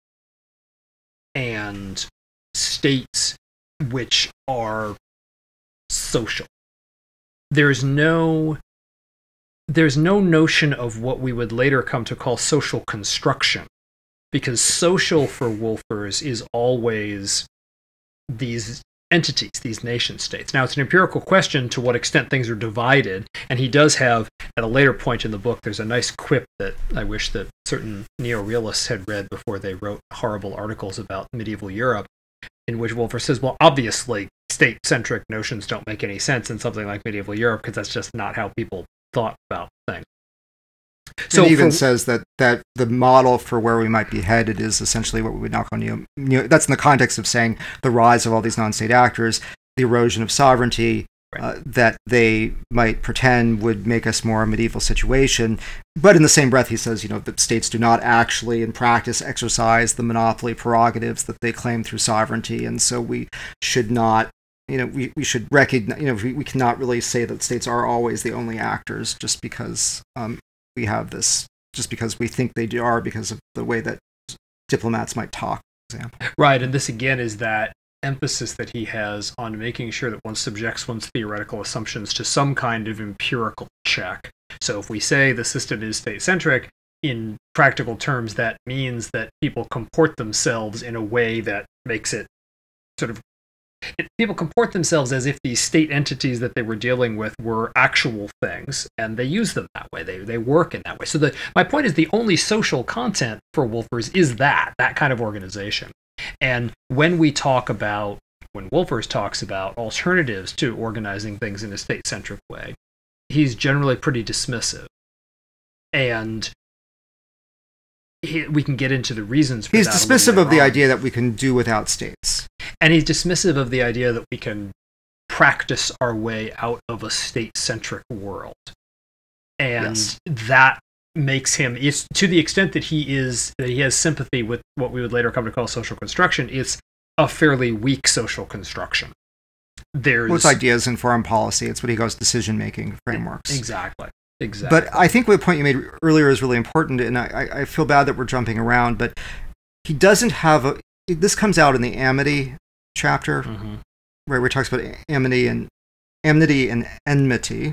and states which are social. There's no notion of what we would later come to call social construction, because social for Wolfers is always these entities, these nation states. Now, it's an empirical question to what extent things are divided, and he does have, at a later point in the book, there's a nice quip that I wish that certain neo-realists had read before they wrote horrible articles about medieval Europe, in which Wolfer says, well, obviously, state-centric notions don't make any sense in something like medieval Europe, because that's just not how people thought about things. So it even says that the model for where we might be headed is essentially what we would now call that's in the context of saying the rise of all these non-state actors, the erosion of sovereignty, right, that they might pretend would make us more a medieval situation. But in the same breath, he says, that states do not actually in practice exercise the monopoly prerogatives that they claim through sovereignty. And so we should not, we should recognize, we cannot really say that states are always the only actors just because we have this, just because we think they are because of the way that diplomats might talk, for example. Right, and this again is that emphasis that he has on making sure that one subjects one's theoretical assumptions to some kind of empirical check. So if we say the system is state-centric, in practical terms, that means that people comport themselves in a way that makes it sort of... people comport themselves as if these state entities that they were dealing with were actual things, and they use them that way. They work in that way. So my point is the only social content for Wolfers is that kind of organization. And when Wolfers talks about alternatives to organizing things in a state-centric way, he's generally pretty dismissive. And we can get into the reasons for that. He's dismissive of the idea that we can do without states. And he's dismissive of the idea that we can practice our way out of a state-centric world. And yes, that makes him, to the extent that he has sympathy with what we would later come to call social construction, it's a fairly weak social construction. It's ideas in foreign policy. It's what he calls decision-making frameworks. Exactly. But I think the point you made earlier is really important, and I feel bad that we're jumping around, but he doesn't have this comes out in the amity chapter, mm-hmm, where he talks about enmity and enmity.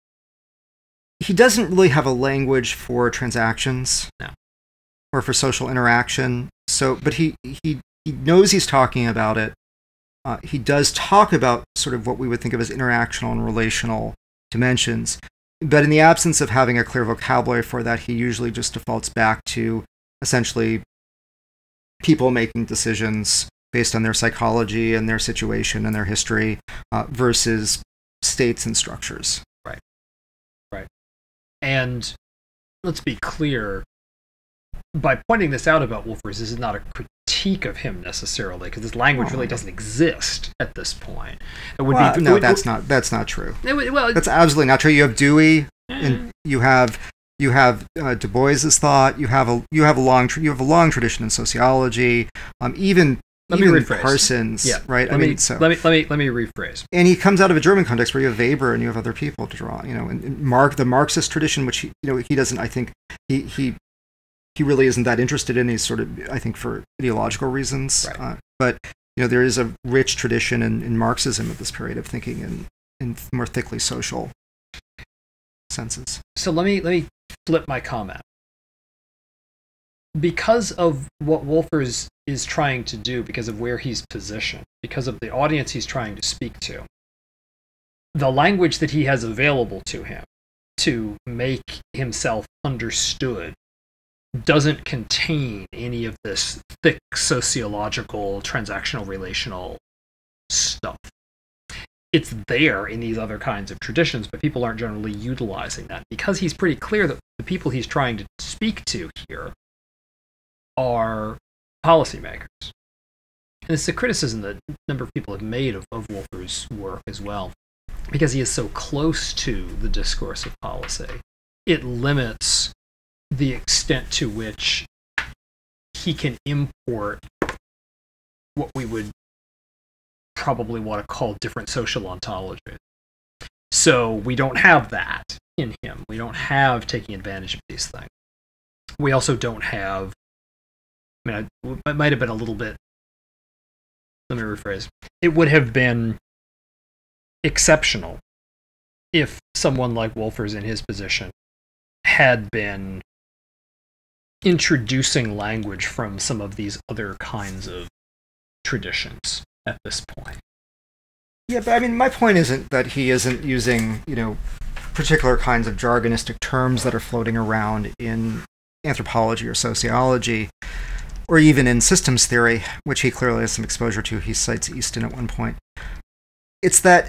He doesn't really have a language for transactions, no, or for social interaction. So, but he knows he's talking about it. He does talk about sort of what we would think of as interactional and relational dimensions. But in the absence of having a clear vocabulary for that, he usually just defaults back to essentially people making decisions based on their psychology and their situation and their history versus states and structures. Right. And let's be clear, by pointing this out about Wolfers, this is not a critique of him necessarily, because this language really doesn't exist at this point. That's not true. That's absolutely not true. You have Dewey, and you have Du Bois's thought. You have a long tradition in sociology. Even Parsons, right? Let me rephrase. And he comes out of a German context where you have Weber and you have other people to draw. And the Marxist tradition, which he doesn't. I think he really isn't that interested in. He's sort of, I think, for ideological reasons. Right. But there is a rich tradition in Marxism at this period of thinking in more thickly social senses. So let me flip my comment. Because of what Wolfers is trying to do, because of where he's positioned, because of the audience he's trying to speak to, the language that he has available to him to make himself understood doesn't contain any of this thick sociological, transactional, relational stuff. It's there in these other kinds of traditions, but people aren't generally utilizing that, because he's pretty clear that the people he's trying to speak to here are policymakers. And it's a criticism that a number of people have made of Wolfer's work as well, because he is so close to the discourse of policy. It limits the extent to which he can import what we would probably want to call different social ontologies. So we don't have that in him. We don't have taking advantage of these things. We also don't have, it might have been a little bit, let me rephrase. It would have been exceptional if someone like Wolfers in his position had been introducing language from some of these other kinds of traditions at this point. Yeah, but I mean, my point isn't that he isn't using, particular kinds of jargonistic terms that are floating around in anthropology or sociology, or even in systems theory, which he clearly has some exposure to. He cites Easton at one point. It's that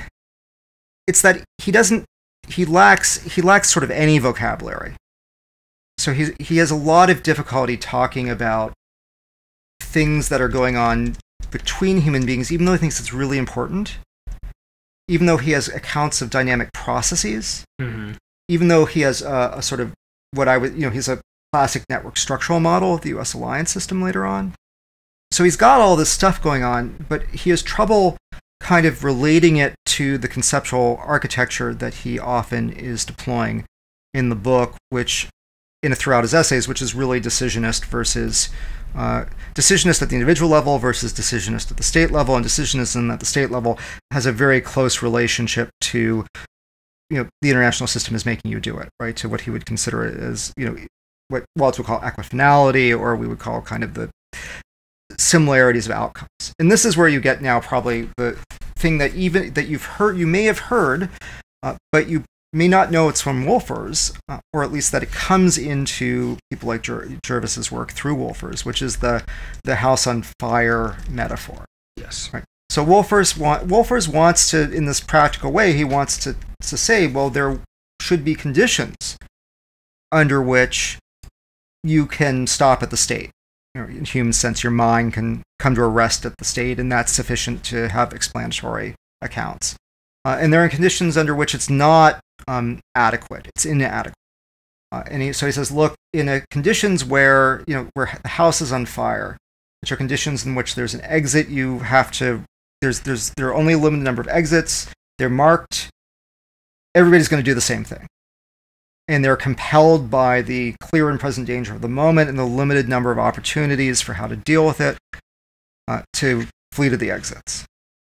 he lacks sort of any vocabulary. So he has a lot of difficulty talking about things that are going on between human beings, even though he thinks it's really important, even though he has accounts of dynamic processes, even though he has a sort of he's a classic network structural model of the U.S. alliance system later on. So he's got all this stuff going on, but he has trouble kind of relating it to the conceptual architecture that he often is deploying in the book, throughout his essays, which is really decisionist versus decisionist at the individual level versus decisionist at the state level, and decisionism at the state level has a very close relationship to, the international system is making you do it, right? To what he would consider as, what Waltz would call equifinality, or we would call kind of the similarities of outcomes. And this is where you get now probably the thing that you may have heard, but you may not know it's from Wolfers, or at least that it comes into people like Jervis's work through Wolfers, which is the house on fire metaphor. Yes. Right. So Wolfers wants to, in this practical way, he wants to say, well, there should be conditions under which you can stop at the state. In human sense, your mind can come to a rest at the state, and that's sufficient to have explanatory accounts. And there are conditions under which it's not adequate; it's inadequate. So he says, look, in conditions where where the house is on fire, which are conditions in which there's an exit, you have to. There are only a limited number of exits. They're marked. Everybody's going to do the same thing. And they're compelled by the clear and present danger of the moment and the limited number of opportunities for how to deal with it to flee to the exits.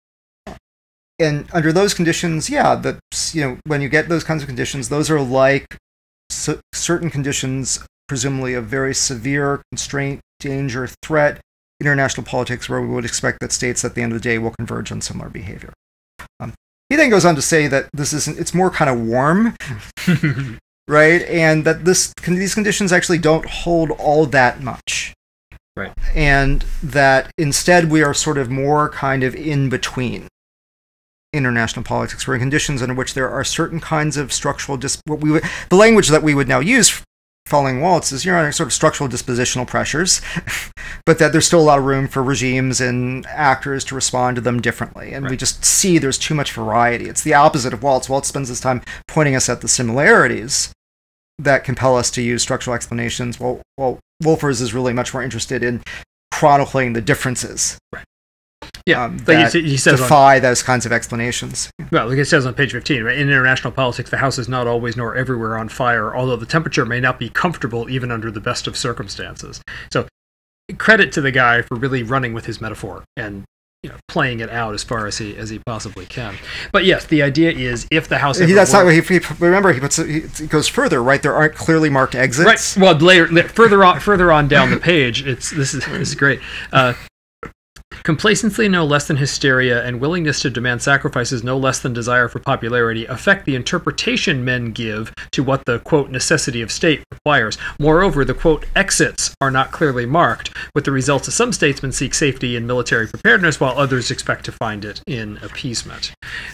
And under those conditions, when you get those kinds of conditions, those are like certain conditions, presumably of very severe constraint, danger, threat, international politics, where we would expect that states at the end of the day will converge on similar behavior. He then goes on to say that it's more kind of warm. Right, and that these conditions actually don't hold all that much. Right. And that instead we are sort of more kind of in between international politics. We're in conditions under which there are certain kinds of structural the language that we would now use following Waltz is you're under sort of structural dispositional pressures, but that there's still a lot of room for regimes and actors to respond to them differently. And we just see there's too much variety. It's the opposite of Waltz. Waltz spends his time pointing us at the similarities that compel us to use structural explanations. Well, Wolfers is really much more interested in chronicling the differences. Right. Yeah, that he says defy those kinds of explanations. Well, like it says on page 15, right? In international politics, the house is not always nor everywhere on fire, although the temperature may not be comfortable even under the best of circumstances. So, credit to the guy for really running with his metaphor and playing it out as far as he possibly can. But yes, the idea is if the house. That's not what he remember. He goes further, right? There aren't clearly marked exits. Right. Well, further on down the page, this is great. Complacency no less than hysteria and willingness to demand sacrifices no less than desire for popularity affect the interpretation men give to what the, quote, necessity of state requires. Moreover, the, quote, exits are not clearly marked, with the result of some statesmen seek safety in military preparedness while others expect to find it in appeasement.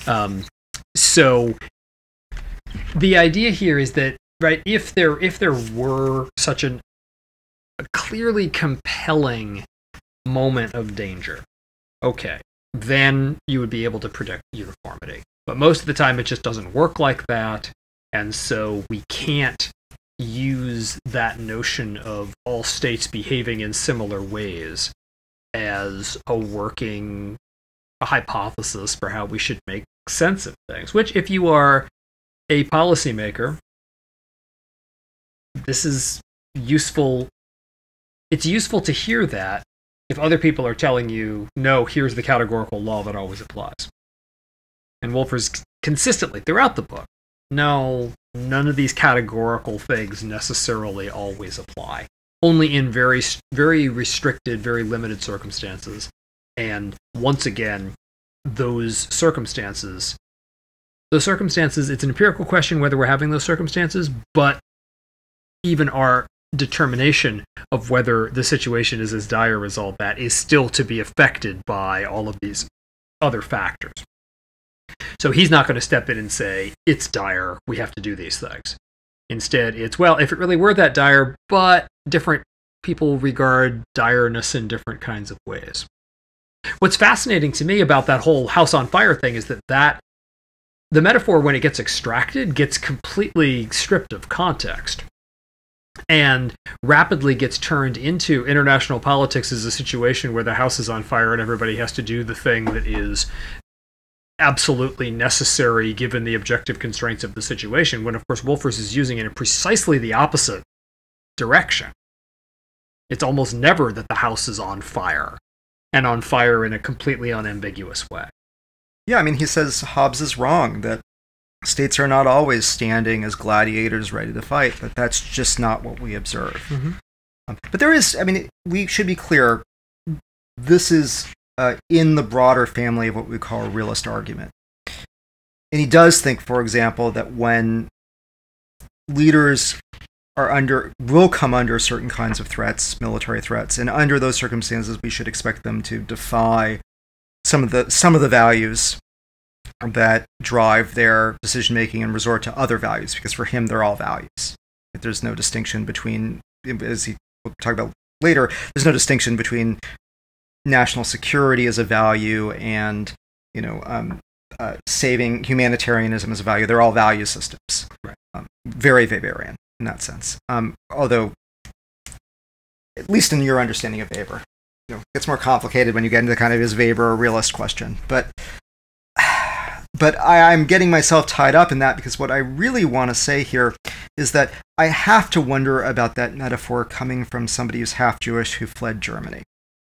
So the idea here is that, right, if there were such a clearly compelling moment of danger, okay, then you would be able to predict uniformity. But most of the time it just doesn't work like that, and so we can't use that notion of all states behaving in similar ways as a working hypothesis for how we should make sense of things. Which, if you are a policymaker, this is useful. It's useful to hear that if other people are telling you, no, here's the categorical law that always applies. And Wolfers consistently, throughout the book, no, none of these categorical things necessarily always apply. Only in very, very restricted, very limited circumstances. And once again, those circumstances. Those circumstances, it's an empirical question whether we're having those circumstances, but even our determination of whether the situation is as dire as all that is still to be affected by all of these other factors. So he's not going to step in and say, it's dire, we have to do these things. Instead, it's, well, if it really were that dire, but different people regard direness in different kinds of ways. What's fascinating to me about that whole house on fire thing is that the metaphor, when it gets extracted, gets completely stripped of context and rapidly gets turned into international politics as a situation where the house is on fire and everybody has to do the thing that is absolutely necessary given the objective constraints of the situation, when of course Wolfers is using it in precisely the opposite direction. It's almost never that the house is on fire, and on fire in a completely unambiguous way. Yeah, I mean, he says Hobbes is wrong, that states are not always standing as gladiators ready to fight, but that's just not what we observe. Mm-hmm. But there is, I mean, we should be clear, this is in the broader family of what we call a realist argument. And he does think, for example, that when leaders will come under certain kinds of threats, military threats, and under those circumstances, we should expect them to defy some of the values that drive their decision making and resort to other values, because for him they're all values. There's no distinction between, as he will talk about later, there's no distinction between national security as a value and saving humanitarianism as a value. They're all value systems. Right. Very Weberian in that sense. Although, at least in your understanding of Weber, it's more complicated when you get into kind of his Weber realist question. But I'm getting myself tied up in that, because what I really want to say here is that I have to wonder about that metaphor coming from somebody who's half Jewish who fled Germany.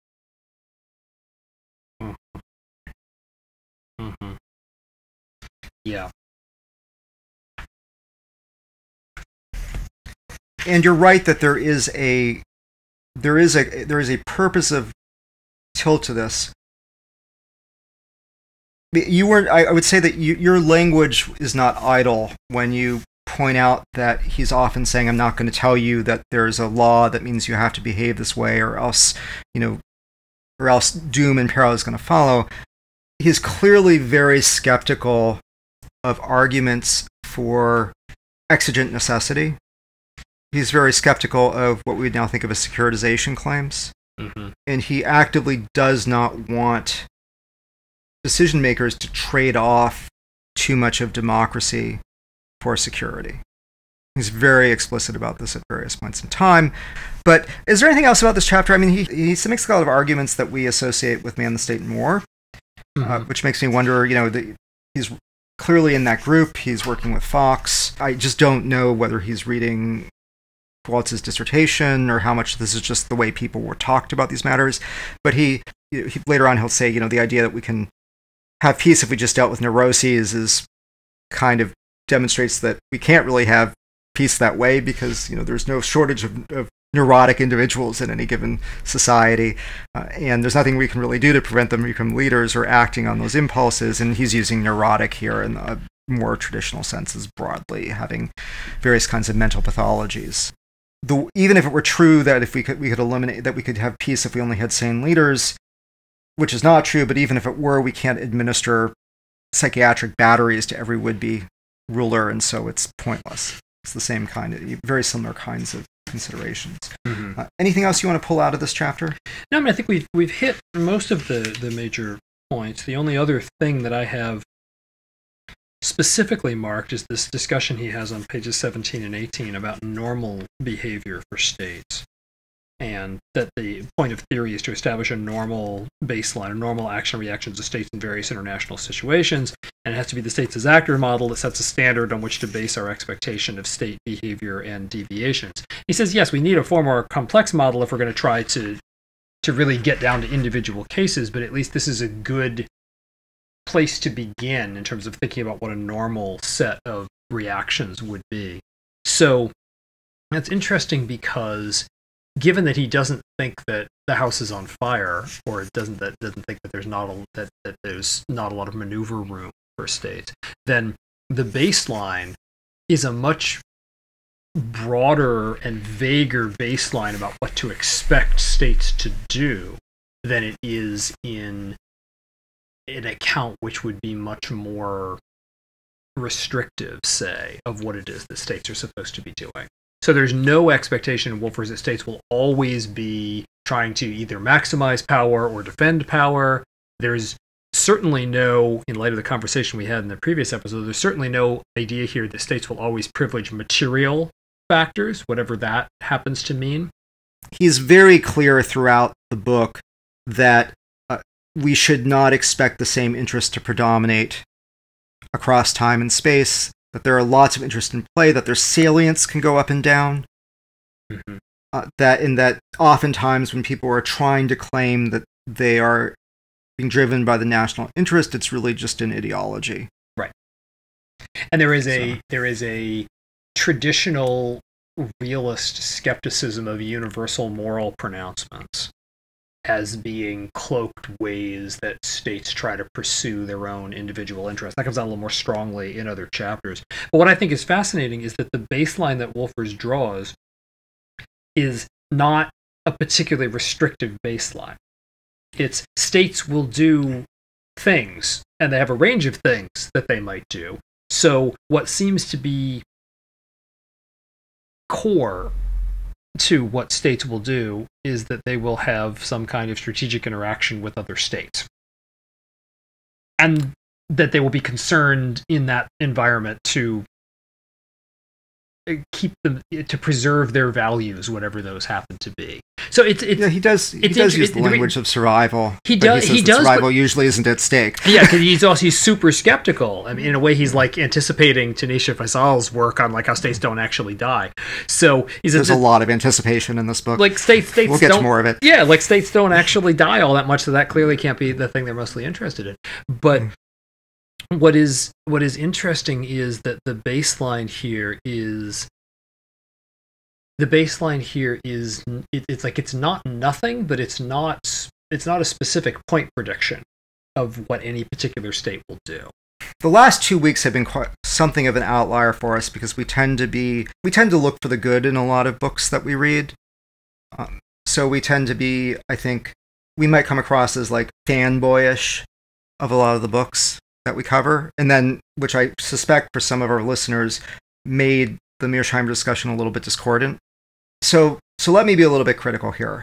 Mm-hmm. Yeah. And you're right that there is a purpose of tilt to this. I would say that your language is not idle when you point out that he's often saying, I'm not going to tell you that there's a law that means you have to behave this way, or else doom and peril is going to follow. He's clearly very skeptical of arguments for exigent necessity. He's very skeptical of what we would now think of as securitization claims. Mm-hmm. And he actively does not want decision makers to trade off too much of democracy for security. He's very explicit about this at various points in time. But is there anything else about this chapter? I mean, he makes a lot of arguments that we associate with Man, the State, and War, which makes me wonder, he's clearly in that group. He's working with Fox. I just don't know whether he's reading Waltz's dissertation or how much this is just the way people were talked about these matters. But he later on he'll say, the idea that we can have peace if we just dealt with neuroses is kind of demonstrates that we can't really have peace that way, because there's no shortage of neurotic individuals in any given society, and there's nothing we can really do to prevent them becoming leaders or acting on those impulses. And he's using neurotic here in the more traditional senses broadly, having various kinds of mental pathologies. Even if it were true that if we could eliminate, that we could have peace if we only had sane leaders, which is not true, but even if it were, we can't administer psychiatric batteries to every would-be ruler, and so it's pointless. It's the same kind of, very similar kinds of considerations. Mm-hmm. Anything else you want to pull out of this chapter? No, I mean, I think we've hit most of the major points. The only other thing that I have specifically marked is this discussion he has on pages 17 and 18 about normal behavior for states, and that the point of theory is to establish a normal baseline, a normal action reactions of states in various international situations, and it has to be the states as actor model that sets a standard on which to base our expectation of state behavior and deviations. He says, yes, we need a far more complex model if we're going to try to really get down to individual cases, but at least this is a good place to begin in terms of thinking about what a normal set of reactions would be. So that's interesting, because given that he doesn't think that the house is on fire, or doesn't think that there's not a lot of maneuver room for states, then the baseline is a much broader and vaguer baseline about what to expect states to do than it is in an account which would be much more restrictive, say, of what it is that states are supposed to be doing. So there's no expectation in Wolfers that states will always be trying to either maximize power or defend power. There's certainly no, in light of the conversation we had in the previous episode, there's certainly no idea here that states will always privilege material factors, whatever that happens to mean. He's very clear throughout the book that we should not expect the same interest to predominate across time and space, that there are lots of interest in play, that their salience can go up and down, that oftentimes when people are trying to claim that they are being driven by the national interest, it's really just an ideology. Right. And there is a traditional realist skepticism of universal moral pronouncements as being cloaked ways that states try to pursue their own individual interests. That comes out a little more strongly in other chapters. But what I think is fascinating is that the baseline that Wolfers draws is not a particularly restrictive baseline. It's states will do things, and they have a range of things that they might do. So what seems to be core to what states will do is that they will have some kind of strategic interaction with other states. And that they will be concerned in that environment to keep them, to preserve their values, whatever those happen to be. So he does use the language of survival. He does. Survival usually isn't at stake. Yeah, because he's super skeptical. I mean, in a way, he's like anticipating Tanisha Faisal's work on like how states don't actually die. So there's a lot of anticipation in this book. Like states we'll get to more of it. Yeah, like states don't actually die all that much, so that clearly can't be the thing they're mostly interested in. But what is interesting is that the baseline here is. It's like it's not nothing, but it's not a specific point prediction of what any particular state will do. The last 2 weeks have been quite something of an outlier for us because we tend to look for the good in a lot of books that we read. So we tend to be, I think, we might come across as like fanboyish of a lot of the books that we cover, and then, which I suspect for some of our listeners made the Mearsheimer discussion a little bit discordant. So let me be a little bit critical here.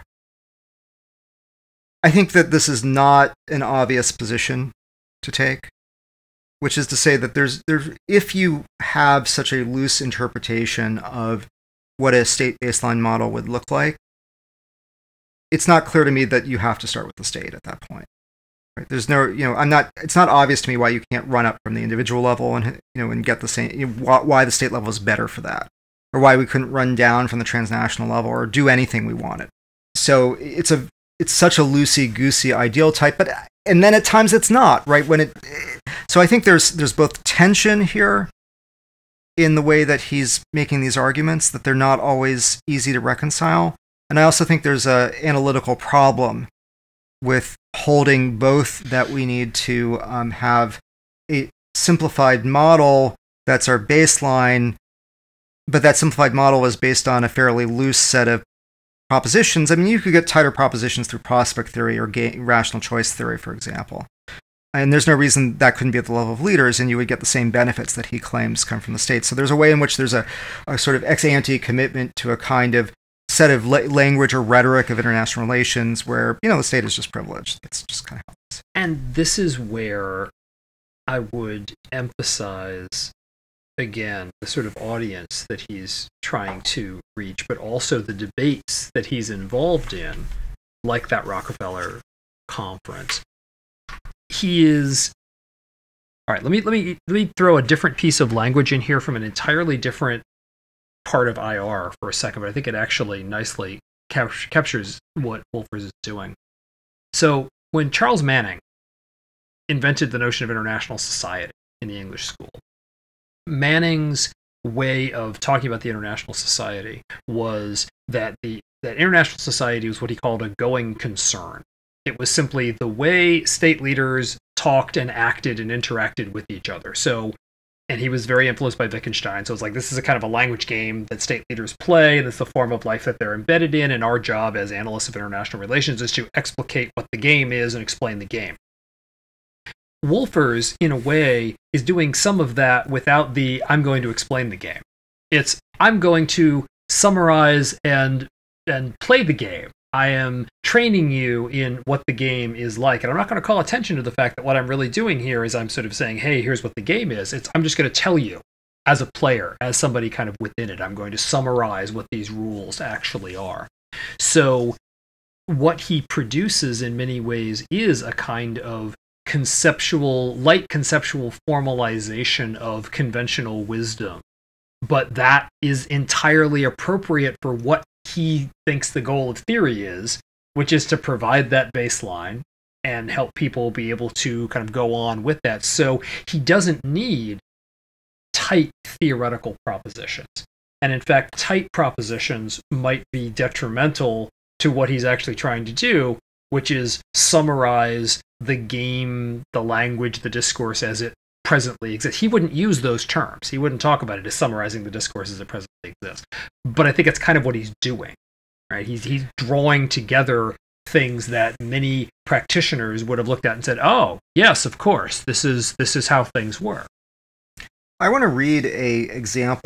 I think that this is not an obvious position to take, which is to say that there's if you have such a loose interpretation of what a state baseline model would look like, it's not clear to me that you have to start with the state at that point. Right? There's no, it's not obvious to me why you can't run up from the individual level and get the same, why the state level is better for that, or why we couldn't run down from the transnational level or do anything we wanted. So it's such a loosey-goosey ideal type, and then at times it's not, right? So I think there's both tension here in the way that he's making these arguments, that they're not always easy to reconcile. And I also think there's an analytical problem with holding both, that we need to have a simplified model that's our baseline, but that simplified model is based on a fairly loose set of propositions. I mean, you could get tighter propositions through prospect theory or rational choice theory, for example. And there's no reason that couldn't be at the level of leaders, and you would get the same benefits that he claims come from the state. So there's a way in which there's a sort of ex ante commitment to a kind of set of language or rhetoric of international relations where, the state is just privileged. That's just kind of how it is. And this is where I would emphasize, again, the sort of audience that he's trying to reach, but also the debates that he's involved in, like that Rockefeller conference. He is... All right, let me throw a different piece of language in here from an entirely different part of IR for a second, but I think it actually nicely captures what Wolfers is doing. So when Charles Manning invented the notion of international society in the English school, Manning's way of talking about the international society was that the that international society was what he called a going concern. It was simply the way state leaders talked and acted and interacted with each other. So, and he was very influenced by Wittgenstein. So it's like, this is a kind of a language game that state leaders play. This is the form of life that they're embedded in. And our job as analysts of international relations is to explicate what the game is and explain the game. Wolfers, in a way, is doing some of that without the I'm going to explain the game. It's I'm going to summarize and play the game. I am training you in what the game is like. And I'm not going to call attention to the fact that what I'm really doing here is I'm sort of saying, hey, here's what the game is. I'm just going to tell you as a player, as somebody kind of within it. I'm going to summarize what these rules actually are. So what he produces in many ways is a kind of light conceptual formalization of conventional wisdom. But that is entirely appropriate for what he thinks the goal of theory is, which is to provide that baseline and help people be able to kind of go on with that. So he doesn't need tight theoretical propositions. And in fact, tight propositions might be detrimental to what he's actually trying to do, which is summarize the game, the language, the discourse as it presently exists. He wouldn't use those terms. He wouldn't talk about it as summarizing the discourse as it presently exists. But I think it's kind of what he's doing, right? He's drawing together things that many practitioners would have looked at and said, "Oh, yes, of course, this is how things work." I want to read an example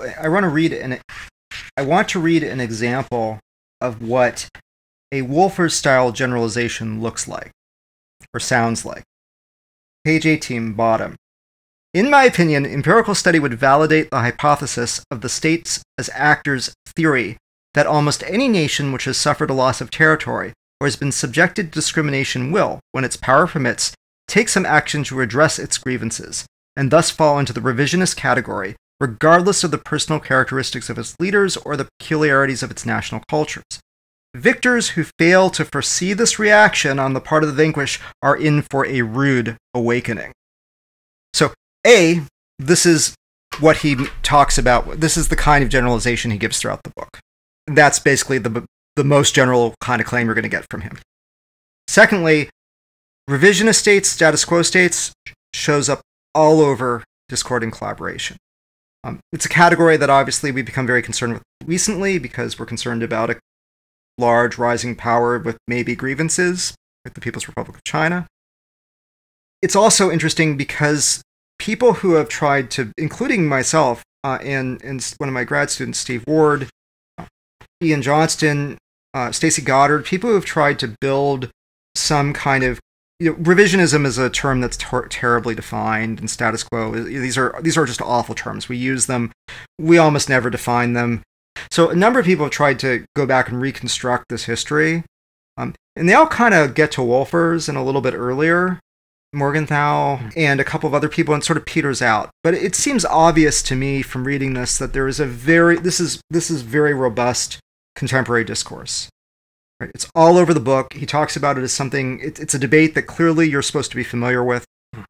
of what a Wolfers style generalization looks like or sounds like. Page 18, bottom. In my opinion, empirical study would validate the hypothesis of the states as actors theory that almost any nation which has suffered a loss of territory or has been subjected to discrimination will, when its power permits, take some action to redress its grievances, and thus fall into the revisionist category, regardless of the personal characteristics of its leaders or the peculiarities of its national cultures. Victors who fail to foresee this reaction on the part of the vanquished are in for a rude awakening. So, this is what he talks about. This is the kind of generalization he gives throughout the book. That's basically the most general kind of claim you're going to get from him. Secondly, revisionist states, status quo states, shows up all over Discord and Collaboration. It's a category that obviously we've become very concerned with recently because we're concerned about a large rising power with maybe grievances with the People's Republic of China. It's also interesting because people who have tried to, including myself and one of my grad students, Steve Ward, Ian Johnston, Stacey Goddard, people who have tried to build some kind of, revisionism is a term that's terribly defined, and status quo, these are just awful terms. We use them. We almost never define them. So a number of people have tried to go back and reconstruct this history, and they all kind of get to Wolfers and a little bit earlier, Morgenthau, and a couple of other people, and sort of peters out. But it seems obvious to me from reading this that there is this is very robust contemporary discourse. Right? It's all over the book. He talks about it as something, it's a debate that clearly you're supposed to be familiar with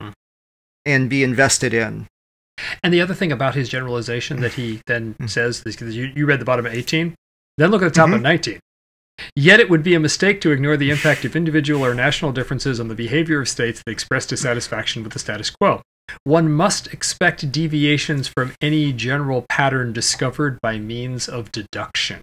and be invested in. And the other thing about his generalization that he then says, because you read the bottom of 18, then look at the top of 19. Yet it would be a mistake to ignore the impact of individual or national differences on the behavior of states that express dissatisfaction with the status quo. One must expect deviations from any general pattern discovered by means of deduction.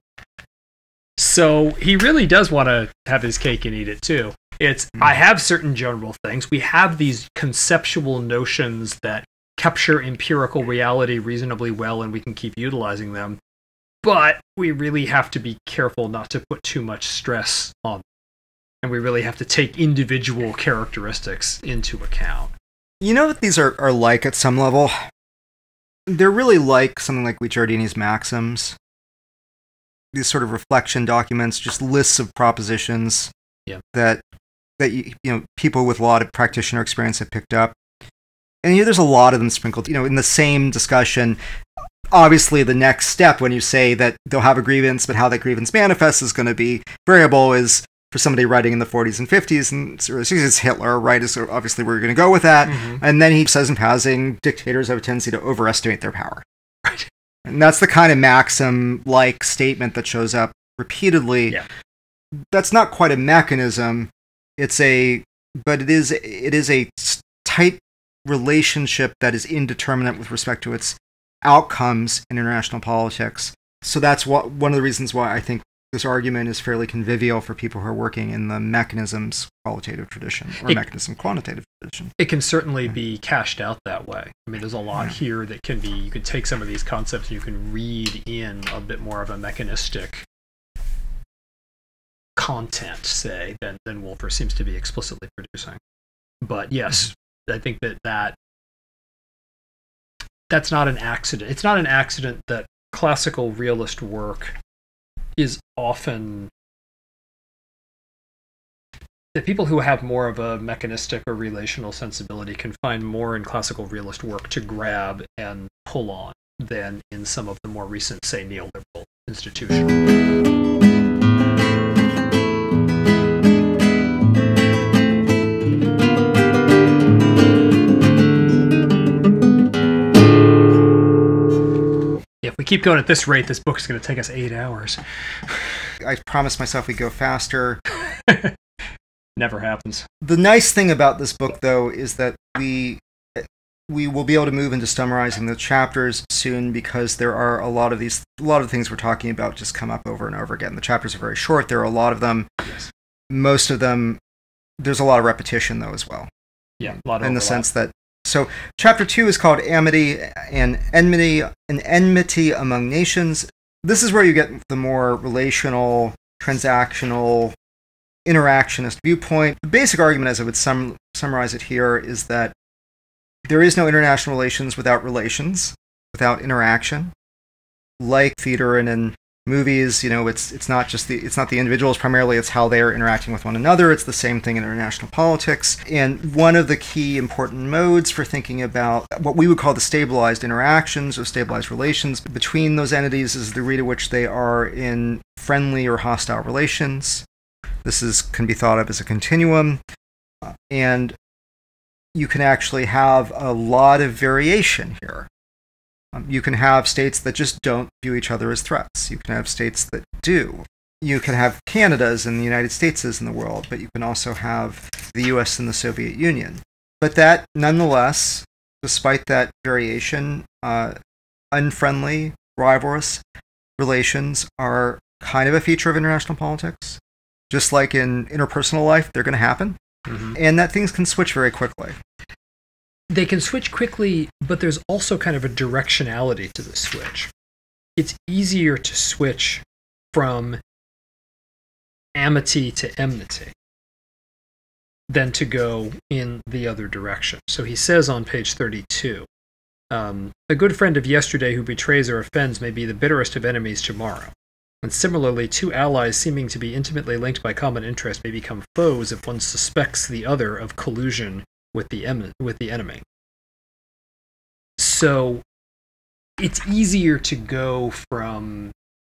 So he really does want to have his cake and eat it too. I have certain general things. We have these conceptual notions that capture empirical reality reasonably well, and we can keep utilizing them. But we really have to be careful not to put too much stress on them. And we really have to take individual characteristics into account. You know what these are like at some level? They're really like something like Guicciardini's Maxims. These sort of reflection documents, just lists of propositions that people with a lot of practitioner experience have picked up. And there's a lot of them sprinkled, in the same discussion. Obviously, the next step when you say that they'll have a grievance, but how that grievance manifests is going to be variable, is for somebody writing in the 40s and 50s and 60s, it's Hitler, right? So obviously we're going to go with that. And then he says in passing, dictators have a tendency to overestimate their power. Right. And that's the kind of maxim-like statement that shows up repeatedly. Yeah. That's not quite a mechanism. But it is a tight relationship that is indeterminate with respect to its outcomes in international politics. So that's one of the reasons why I think this argument is fairly convivial for people who are working in the mechanisms qualitative tradition or mechanism quantitative tradition. It can certainly be cashed out that way. I mean, there's a lot here that can be, you could take some of these concepts and you can read in a bit more of a mechanistic content, say, than Wolfer seems to be explicitly producing. But yes, I think that's not an accident. It's not an accident that classical realist work is often, that people who have more of a mechanistic or relational sensibility can find more in classical realist work to grab and pull on than in some of the more recent, say, neoliberal institutions. If we keep going at this rate, this book's going to take us 8 hours. I promised myself we'd go faster. Never happens. The nice thing about this book, though, is that we will be able to move into summarizing the chapters soon, because there are a lot of the things we're talking about just come up over and over again. The chapters are very short. There are a lot of them. Yes. Most of them, there's a lot of repetition, though, as well. Yeah, a lot of in the overlap. sense that, so chapter 2 is called Amity and Enmity Among Nations. This is where you get the more relational, transactional, interactionist viewpoint. The basic argument, as I would summarize it here, is that there is no international relations without interaction. Like theater and in movies, it's not the individuals primarily, it's how they are interacting with one another. It's the same thing in international politics. And one of the key important modes for thinking about what we would call the stabilized interactions or stabilized relations between those entities is the degree to which they are in friendly or hostile relations. This can be thought of as a continuum, and you can actually have a lot of variation here. You can have states that just don't view each other as threats. You can have states that do. You can have Canadas and the United States in the world, but you can also have the US and the Soviet Union. But that, nonetheless, despite that variation, unfriendly, rivalrous relations are kind of a feature of international politics. Just like in interpersonal life, they're going to happen. Mm-hmm. And that things can switch very quickly. They can switch quickly, but there's also kind of a directionality to the switch. It's easier to switch from amity to enmity than to go in the other direction. So he says on page 32, a good friend of yesterday who betrays or offends may be the bitterest of enemies tomorrow. And similarly, two allies seeming to be intimately linked by common interest may become foes if one suspects the other of collusion with the enemy. So it's easier to go from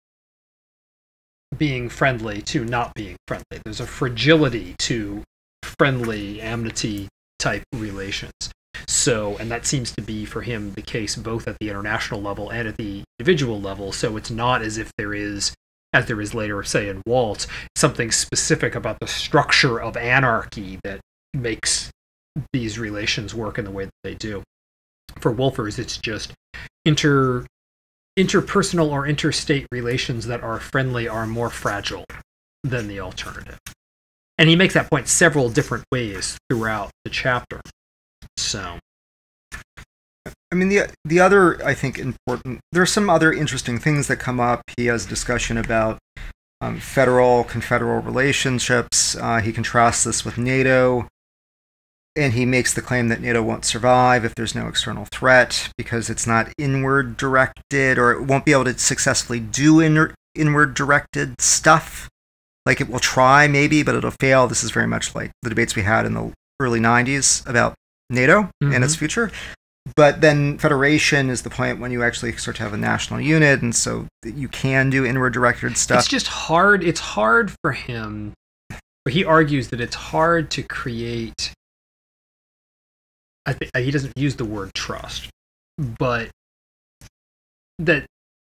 being friendly to not being friendly. There's a fragility to friendly amity type relations. So, and that seems to be for him the case both at the international level and at the individual level. So it's not as if there is, as there is later, say in Walt, something specific about the structure of anarchy that makes these relations work in the way that they do. For Wolfers, it's just interpersonal or interstate relations that are friendly are more fragile than the alternative. And he makes that point several different ways throughout the chapter. So, I mean, the other, I think, important, there are some other interesting things that come up. He has discussion about federal-confederal relationships. He contrasts this with NATO, and he makes the claim that NATO won't survive if there's no external threat because it's not inward-directed, or it won't be able to successfully do inward-directed stuff. Like, it will try, maybe, but it'll fail. This is very much like the debates we had in the early 90s about NATO and its future. But then federation is the point when you actually start to have a national unit, and so you can do inward-directed stuff. It's just hard. It's hard for him. He argues that it's hard to create... he doesn't use the word trust, but that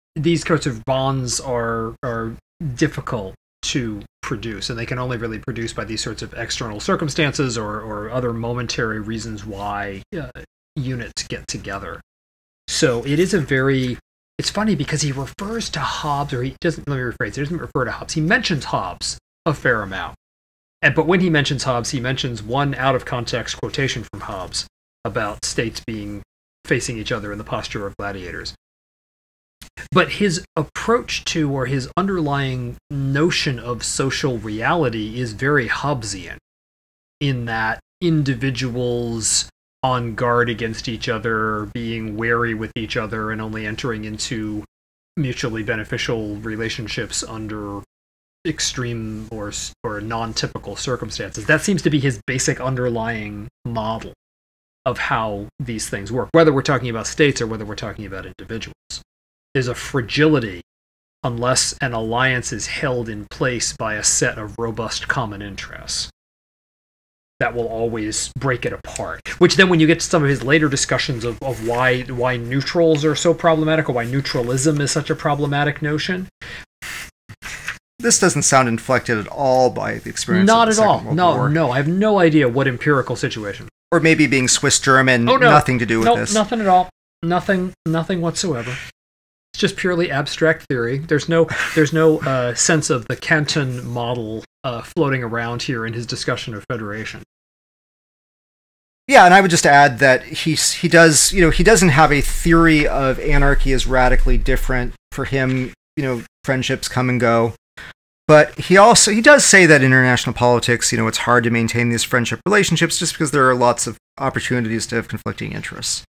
these sorts of bonds are difficult to produce, and they can only really produce by these sorts of external circumstances or other momentary reasons why units get together. So it is it's funny because he refers to Hobbes, or he doesn't, let me rephrase, he doesn't refer to Hobbes. He mentions Hobbes a fair amount. But when he mentions Hobbes, he mentions one out-of-context quotation from Hobbes about states facing each other in the posture of gladiators. But his approach to, or his underlying notion of social reality is very Hobbesian, in that individuals on guard against each other, being wary with each other, and only entering into mutually beneficial relationships under extreme or non-typical circumstances. That seems to be his basic underlying model of how these things work, whether we're talking about states or whether we're talking about individuals. There's a fragility unless an alliance is held in place by a set of robust common interests that will always break it apart. Which then, when you get to some of his later discussions of why neutrals are so problematic, or why neutralism is such a problematic notion. This doesn't sound inflected at all by the experience Not of the at all. Second World War. No, I have no idea what empirical situation. Or maybe being Swiss-German, Oh, no. nothing to do with this. Nothing at all. Nothing whatsoever. It's just purely abstract theory. There's no sense of the Canton model floating around here in his discussion of federation. Yeah, and I would just add that he doesn't have a theory of anarchy as radically different. For him, friendships come and go. But he does say that in international politics, it's hard to maintain these friendship relationships just because there are lots of opportunities to have conflicting interests.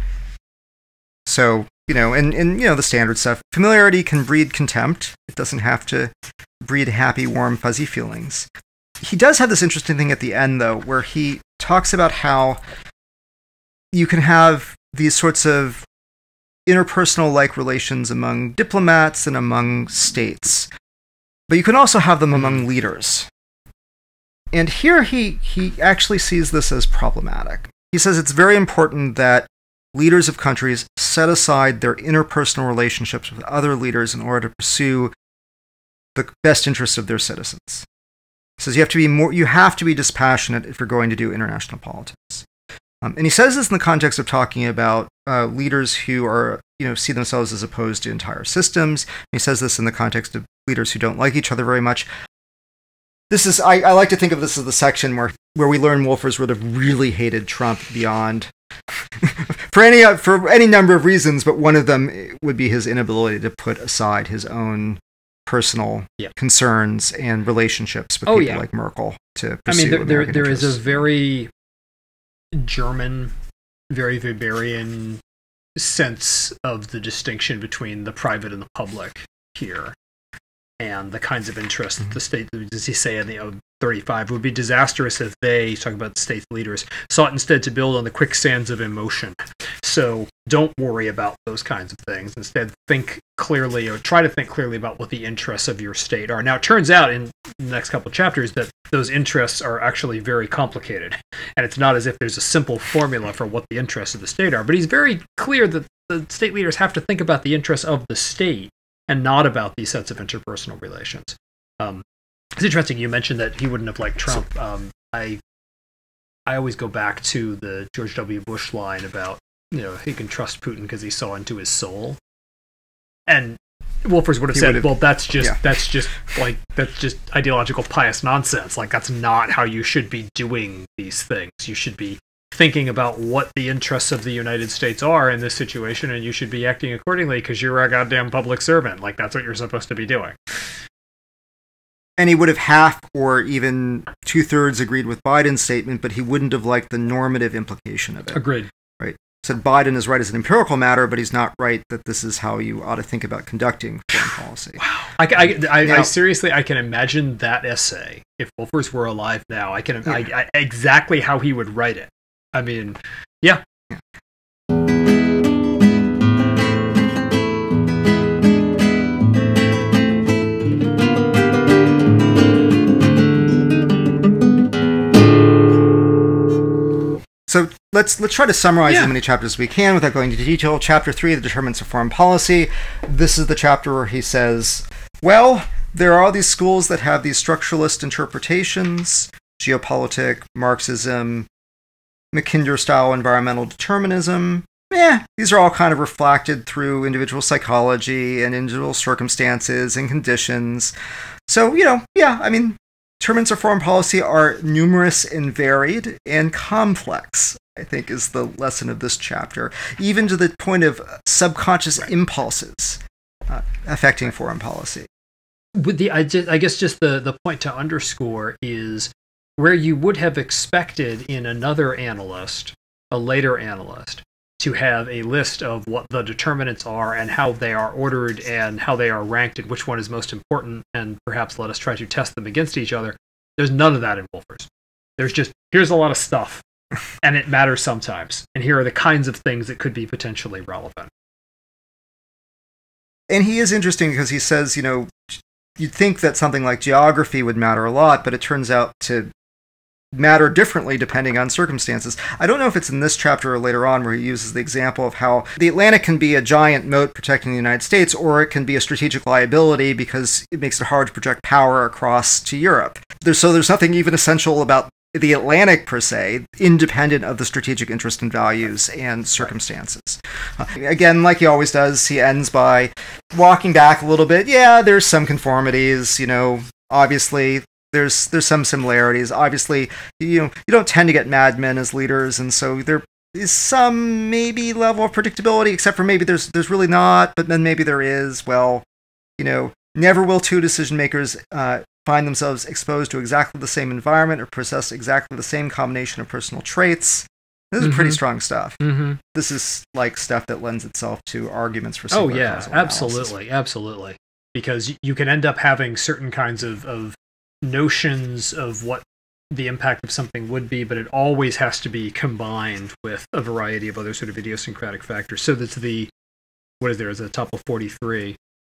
So, and the standard stuff. Familiarity can breed contempt. It doesn't have to breed happy, warm, fuzzy feelings. He does have this interesting thing at the end, though, where he talks about how you can have these sorts of interpersonal-like relations among diplomats and among states. But you can also have them among leaders. And here he actually sees this as problematic. He says it's very important that leaders of countries set aside their interpersonal relationships with other leaders in order to pursue the best interests of their citizens. He says you have to be dispassionate if you're going to do international politics. And he says this in the context of talking about leaders who are, see themselves as opposed to entire systems. He says this in the context of leaders who don't like each other very much. This is, I like to think of this as the section where we learn Wolfers would have really hated Trump beyond, for any number of reasons, but one of them would be his inability to put aside his own personal concerns and relationships with people like Merkel to pursue there is a very German, very Weberian sense of the distinction between the private and the public here, and the kinds of interests that the state, does he say in the 35, would be disastrous if they, he's talking about the state leaders, sought instead to build on the quicksands of emotion. So don't worry about those kinds of things. Instead, think clearly, or try to think clearly about what the interests of your state are. Now, it turns out in the next couple of chapters that those interests are actually very complicated. And it's not as if there's a simple formula for what the interests of the state are. But he's very clear that the state leaders have to think about the interests of the state and not about these sets of interpersonal relations. It's interesting you mentioned that he wouldn't have liked Trump. I always go back to the George W. Bush line about, he can trust Putin because he saw into his soul. And Wolfers would have said, well, that's just ideological pious nonsense. Like, that's not how you should be doing these things. You should be thinking about what the interests of the United States are in this situation, and you should be acting accordingly because you're a goddamn public servant. Like, that's what you're supposed to be doing. And he would have half or even 2/3 agreed with Biden's statement, but he wouldn't have liked the normative implication of it. Agreed. Right. Said Biden is right as an empirical matter, but he's not right that this is how you ought to think about conducting foreign policy. Wow. I seriously, I can imagine that essay. If Wolfers were alive now, I exactly how he would write it. I mean, yeah. So let's try to summarize as many chapters as we can without going into detail. Chapter 3, the determinants of foreign policy. This is the chapter where he says, well, there are all these schools that have these structuralist interpretations, geopolitic, Marxism, Mackinder-style environmental determinism. These are all kind of reflected through individual psychology and individual circumstances and conditions. So, determinants of foreign policy are numerous and varied and complex, I think, is the lesson of this chapter, even to the point of subconscious impulses affecting foreign policy. I guess just the point to underscore is where you would have expected in another analyst, a later analyst, to have a list of what the determinants are and how they are ordered and how they are ranked and which one is most important, and perhaps let us try to test them against each other. There's none of that in Wolfers. There's just, here's a lot of stuff, and it matters sometimes, and here are the kinds of things that could be potentially relevant. And he is interesting because he says, you'd think that something like geography would matter a lot, but it turns out to matter differently depending on circumstances. I don't know if it's in this chapter or later on where he uses the example of how the Atlantic can be a giant moat protecting the United States, or it can be a strategic liability because it makes it hard to project power across to Europe. There's nothing even essential about the Atlantic per se, independent of the strategic interest and values and circumstances. Again, like he always does, he ends by walking back a little bit. Yeah, there's some conformities, obviously. There's some similarities. Obviously, you don't tend to get madmen as leaders, and so there is some maybe level of predictability, except for maybe there's really not, but then maybe there is. Well, never will two decision makers find themselves exposed to exactly the same environment or possess exactly the same combination of personal traits. This is pretty strong stuff. Mm-hmm. This is like stuff that lends itself to arguments for causal analysis. Absolutely. Because you can end up having certain kinds of notions of what the impact of something would be, but it always has to be combined with a variety of other sort of idiosyncratic factors. So that's is the top of 43.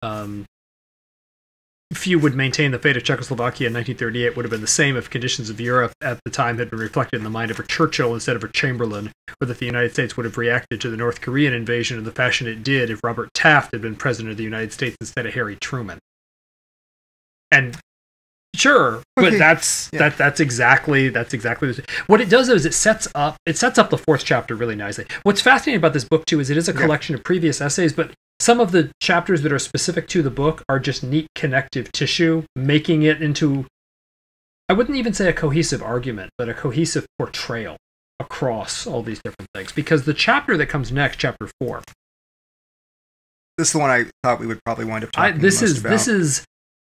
Few would maintain the fate of Czechoslovakia in 1938 would have been the same if conditions of Europe at the time had been reflected in the mind of a Churchill instead of a Chamberlain, or that the United States would have reacted to the North Korean invasion in the fashion it did if Robert Taft had been president of the United States instead of Harry Truman. And sure, but that's exactly what it does. Is it sets up the fourth chapter really nicely. What's fascinating about this book too is it is a collection of previous essays, but some of the chapters that are specific to the book are just neat connective tissue, making it into, I wouldn't even say a cohesive argument, but a cohesive portrayal across all these different things. Because the chapter that comes next, chapter 4, this is the one I thought we would probably wind up talking about.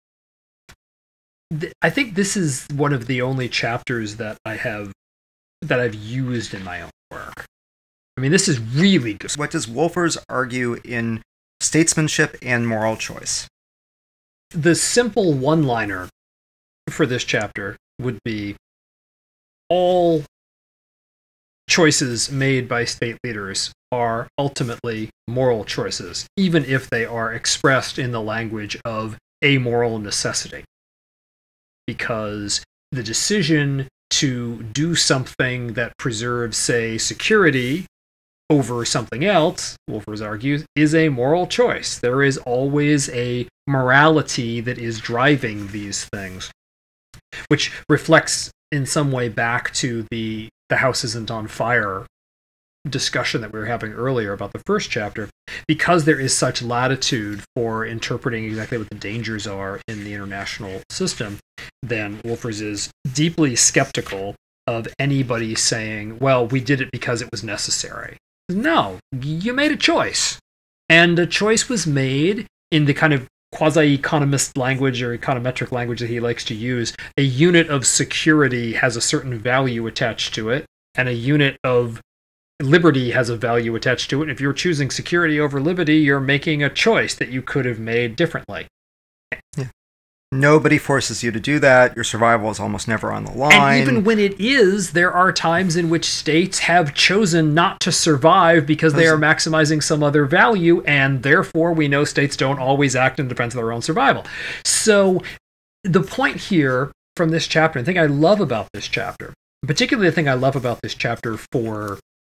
I think this is one of the only chapters that I've used in my own work. I mean, this is really good. What does Wolfers argue in Statesmanship and Moral Choice? The simple one-liner for this chapter would be, all choices made by state leaders are ultimately moral choices, even if they are expressed in the language of a moral necessity. Because the decision to do something that preserves, say, security over something else, Wolfers argues, is a moral choice. There is always a morality that is driving these things, which reflects in some way back to the house isn't on fire discussion that we were having earlier about the first chapter. Because there is such latitude for interpreting exactly what the dangers are in the international system, then Wolfers is deeply skeptical of anybody saying, well, we did it because it was necessary. No, you made a choice. And a choice was made in the kind of quasi-economist language or econometric language that he likes to use. A unit of security has a certain value attached to it, and a unit of liberty has a value attached to it. If you're choosing security over liberty, you're making a choice that you could have made differently. Yeah. Nobody forces you to do that. Your survival is almost never on the line. And even when it is, there are times in which states have chosen not to survive because they are maximizing some other value, and therefore we know states don't always act in defense of their own survival. So the point here from this chapter, and the thing I love about this chapter, particularly the thing I love about this chapter for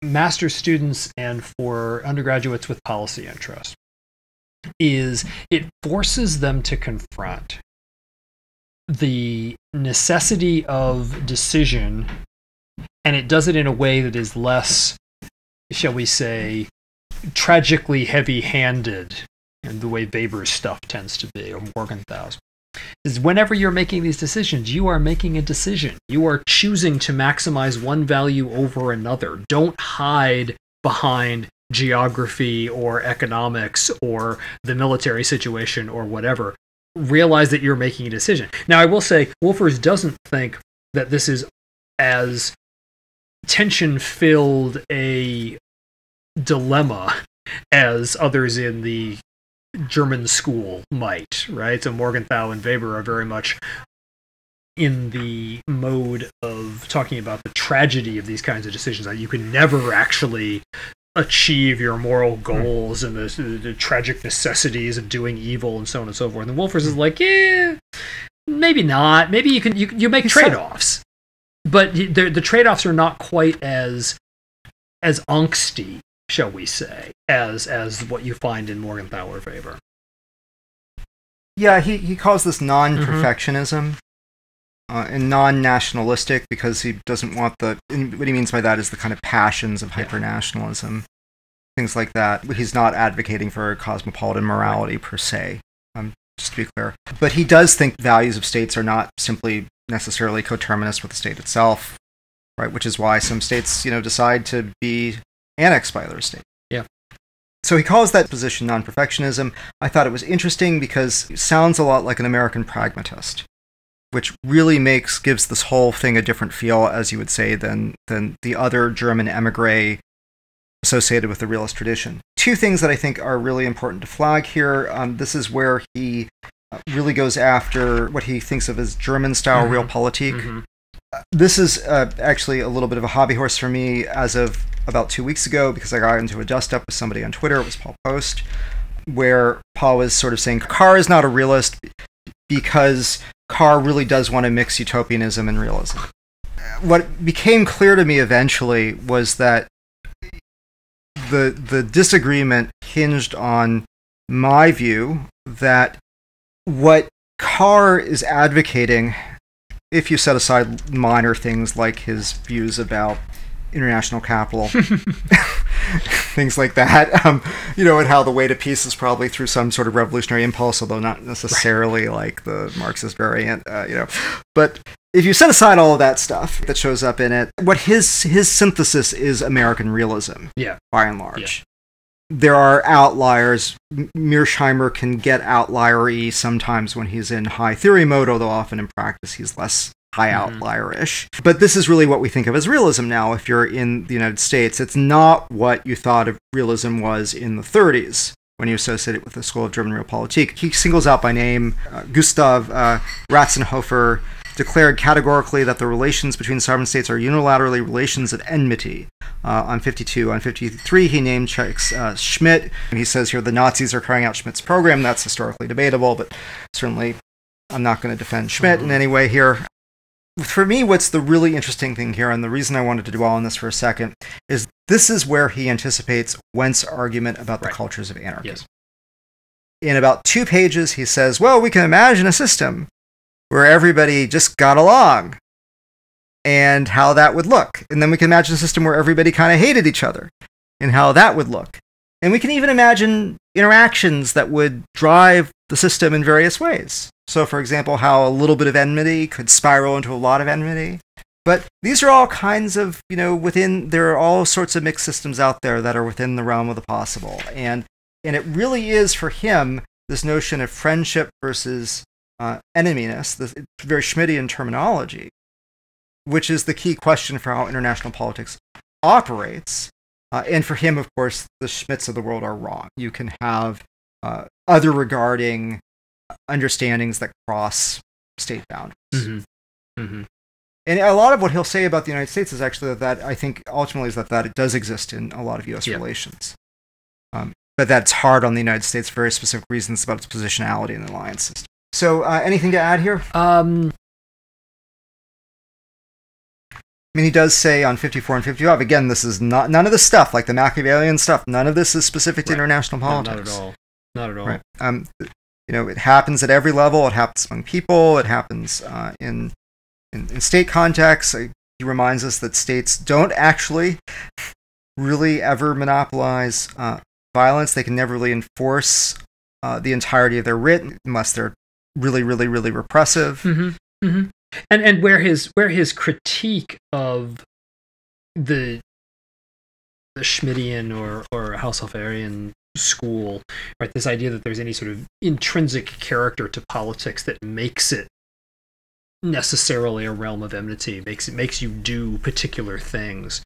master's students and for undergraduates with policy interest is it forces them to confront the necessity of decision, and it does it in a way that is less, shall we say, tragically heavy-handed, in the way Weber's stuff tends to be, or Morgenthau's. Is whenever you're making these decisions, you are making a decision. You are choosing to maximize one value over another. Don't hide behind geography or economics or the military situation or whatever. Realize that you're making a decision. Now, I will say, Wolfers doesn't think that this is as tension-filled a dilemma as others in the German school might, right? So Morgenthau and Weber are very much in the mode of talking about the tragedy of these kinds of decisions. That you can never actually achieve your moral goals and the tragic necessities of doing evil and so on and so forth. And Wolfers is like, yeah, maybe not. Maybe you make trade-offs, but the trade-offs are not quite as angsty, shall we say, as what you find in Morgenthau or Weber. Yeah, he calls this non-perfectionism and non-nationalistic, because he doesn't want what he means by that is the kind of passions of hyper-nationalism, things like that. He's not advocating for cosmopolitan morality per se, just to be clear. But he does think values of states are not simply necessarily coterminous with the state itself, right? Which is why some states, decide to be annexed by other states. Yeah. So he calls that position non-perfectionism. I thought it was interesting because it sounds a lot like an American pragmatist, which really gives this whole thing a different feel, as you would say, than the other German émigré associated with the realist tradition. Two things that I think are really important to flag here. This is where he really goes after what he thinks of as German-style realpolitik. Mm-hmm. This is actually a little bit of a hobby horse for me as of about 2 weeks ago, because I got into a dust-up with somebody on Twitter. It was Paul Post, where Paul was sort of saying Carr is not a realist because Carr really does want to mix utopianism and realism. What became clear to me eventually was that the disagreement hinged on my view that what Carr is advocating, if you set aside minor things like his views about international capital, things like that, and how the way to peace is probably through some sort of revolutionary impulse, although not necessarily like the Marxist variant, But if you set aside all of that stuff that shows up in it, what his synthesis is American realism, by and large. Yeah. There are outliers. Mearsheimer can get outlier-y sometimes when he's in high theory mode, although often in practice he's less high outlier-ish. But this is really what we think of as realism now. If you're in the United States, it's not what you thought of realism was in the 30s when you associate it with the School of German Realpolitik. He singles out by name Gustav Ratzenhofer, declared categorically that the relations between sovereign states are unilaterally relations of enmity. On 52. On 53, he name checks Schmidt. And he says here the Nazis are carrying out Schmidt's program. That's historically debatable, but certainly I'm not going to defend Schmidt in any way here. For me, what's the really interesting thing here, and the reason I wanted to dwell on this for a second, is this is where he anticipates Wendt's argument about the cultures of anarchy. Yes. In about 2 pages, he says, well, we can imagine a system where everybody just got along, and how that would look. And then we can imagine a system where everybody kind of hated each other, and how that would look. And we can even imagine interactions that would drive the system in various ways. So, for example, how a little bit of enmity could spiral into a lot of enmity. But these are all kinds of, there are all sorts of mixed systems out there that are within the realm of the possible. And it really is, for him, this notion of friendship versus eneminess, this very Schmittian terminology, which is the key question for how international politics operates. And for him, of course, the Schmitts of the world are wrong. You can have other regarding understandings that cross state boundaries. Mm-hmm. Mm-hmm. And a lot of what he'll say about the United States is actually that I think ultimately is that it does exist in a lot of U.S. relations. But that's hard on the United States for very specific reasons about its positionality in the alliance system. So anything to add here? mean, he does say on 54 and 55, again, this is not, none of the stuff, like the Machiavellian stuff, none of this is specific to international politics. No, not at all. Right. It happens at every level. It happens among people. It happens in state contexts. He reminds us that states don't actually really ever monopolize violence. They can never really enforce the entirety of their writ unless they're really, really, really repressive. Mm-hmm. Mm-hmm. And where his critique of the Schmittian or Husserlian school, right? This idea that there's any sort of intrinsic character to politics that makes it necessarily a realm of enmity, makes you do particular things.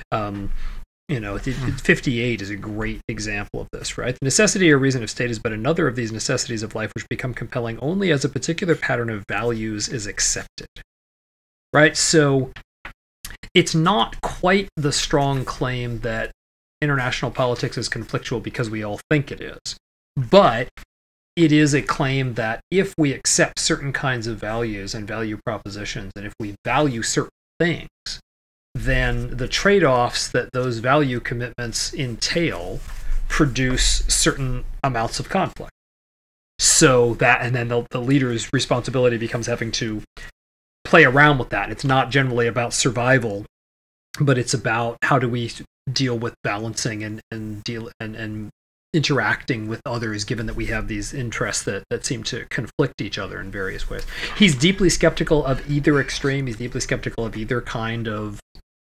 58 is a great example of this, right? The necessity or reason of state is but another of these necessities of life which become compelling only as a particular pattern of values is accepted, right? So it's not quite the strong claim that international politics is conflictual because we all think it is, but it is a claim that if we accept certain kinds of values and value propositions, and if we value certain things, then the trade-offs that those value commitments entail produce certain amounts of conflict. So that, and then the leader's responsibility becomes having to play around with that. It's not generally about survival, but it's about how do we deal with balancing and interacting with others, given that we have these interests that seem to conflict each other in various ways. He's deeply skeptical of either extreme. He's deeply skeptical of either kind of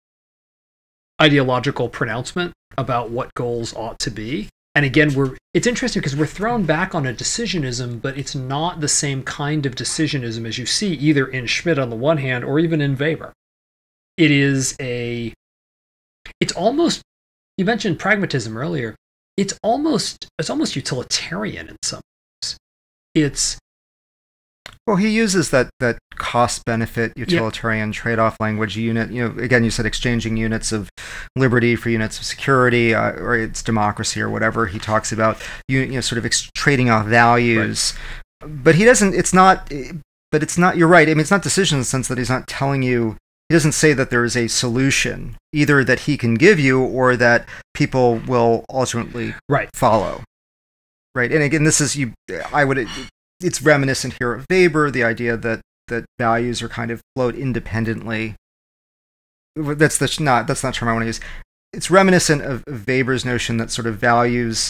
ideological pronouncement about what goals ought to be. And again, it's interesting because we're thrown back on a decisionism, but it's not the same kind of decisionism as you see either in Schmitt on the one hand or even in Weber. It's almost, you mentioned pragmatism earlier, it's almost utilitarian in some ways. Well, he uses that cost-benefit utilitarian trade-off language unit. Again, you said exchanging units of liberty for units of security, or it's democracy or whatever. He talks about sort of trading off values, right. But he doesn't. It's not. But it's not. You're right. I mean, it's not decision in the sense that he's not telling you. He doesn't say that there is a solution either that he can give you or that people will ultimately follow. Right. And again, this is it's reminiscent here of Weber, the idea that values are kind of float independently. That's not the term I want to use. It's reminiscent of Weber's notion that sort of values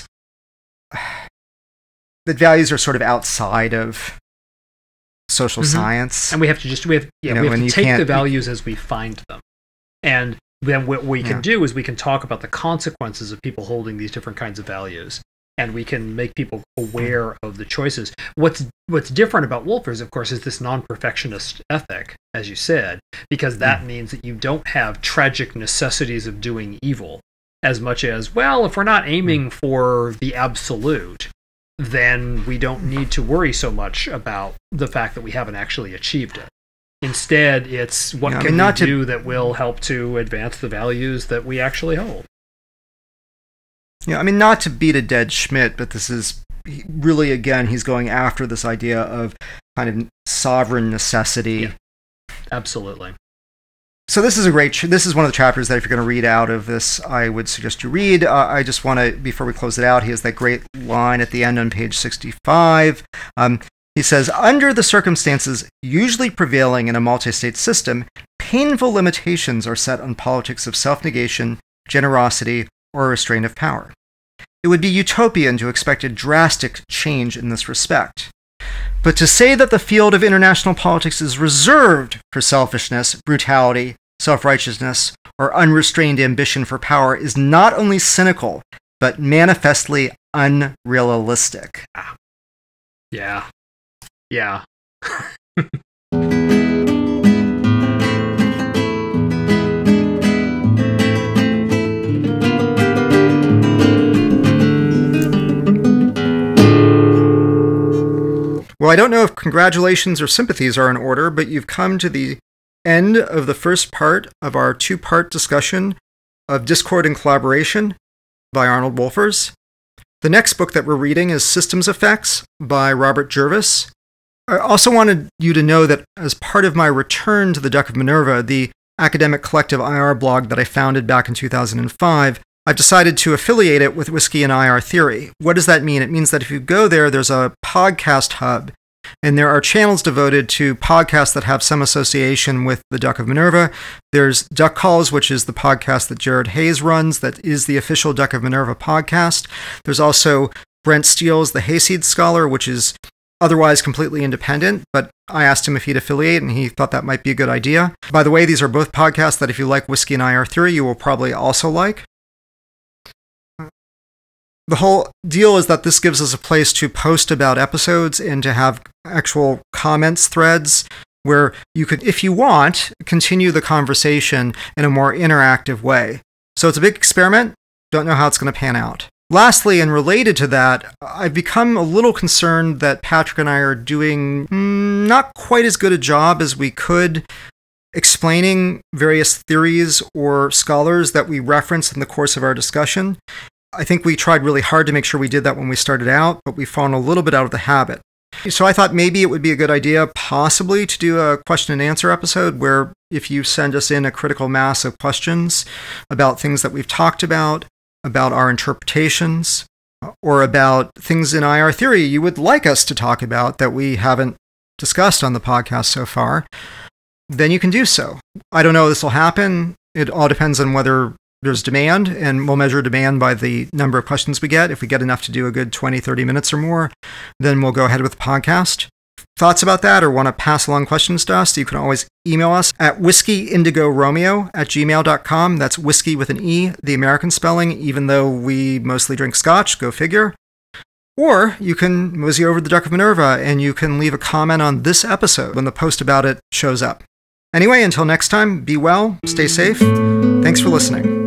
are sort of outside of social science, and we have to take the values as we find them, and then what we can do is we can talk about the consequences of people holding these different kinds of values. And we can make people aware of the choices. What's different about Wolfers, of course, is this non-perfectionist ethic, as you said, because that means that you don't have tragic necessities of doing evil as much as, well, if we're not aiming for the absolute, then we don't need to worry so much about the fact that we haven't actually achieved it. Instead, it's what can we do that will help to advance the values that we actually hold. Not to beat a dead Schmitt, but this is really, again, he's going after this idea of kind of sovereign necessity. Yeah, absolutely. So this is one of the chapters that if you're going to read out of this, I would suggest you read. I just want to, before we close it out, he has that great line at the end on page 65. He says, under the circumstances usually prevailing in a multi-state system, painful limitations are set on politics of self-negation, generosity, or restraint of power. It would be utopian to expect a drastic change in this respect. But to say that the field of international politics is reserved for selfishness, brutality, self-righteousness, or unrestrained ambition for power is not only cynical, but manifestly unrealistic. Yeah. Well, I don't know if congratulations or sympathies are in order, but you've come to the end of the first part of our two-part discussion of Discord and Collaboration by Arnold Wolfers. The next book that we're reading is Systems Effects by Robert Jervis. I also wanted you to know that as part of my return to the Duck of Minerva, the academic collective IR blog that I founded back in 2005, I've decided to affiliate it with Whiskey and IR Theory. What does that mean? It means that if you go there, there's a podcast hub, and there are channels devoted to podcasts that have some association with the Duck of Minerva. There's Duck Calls, which is the podcast that Jared Hayes runs, that is the official Duck of Minerva podcast. There's also Brent Steele's The Hayseed Scholar, which is otherwise completely independent, but I asked him if he'd affiliate, and he thought that might be a good idea. By the way, these are both podcasts that if you like Whiskey and IR Theory, you will probably also like. The whole deal is that this gives us a place to post about episodes and to have actual comments threads where you could, if you want, continue the conversation in a more interactive way. So it's a big experiment. Don't know how it's going to pan out. Lastly, and related to that, I've become a little concerned that Patrick and I are doing not quite as good a job as we could explaining various theories or scholars that we reference in the course of our discussion. I think we tried really hard to make sure we did that when we started out, but we've fallen a little bit out of the habit. So I thought maybe it would be a good idea possibly to do a question and answer episode where if you send us in a critical mass of questions about things that we've talked about our interpretations, or about things in IR Theory you would like us to talk about that we haven't discussed on the podcast so far, then you can do so. I don't know if this will happen. It all depends on whether there's demand, and we'll measure demand by the number of questions we get. If we get enough to do a good 20, 30 minutes or more, then we'll go ahead with the podcast. Thoughts about that or want to pass along questions to us, you can always email us at whiskeyindigoromeo@gmail.com. That's whiskey with an E, the American spelling, even though we mostly drink scotch, go figure. Or you can mosey over to the Duck of Minerva and you can leave a comment on this episode when the post about it shows up. Anyway, until next time, be well, stay safe. Thanks for listening.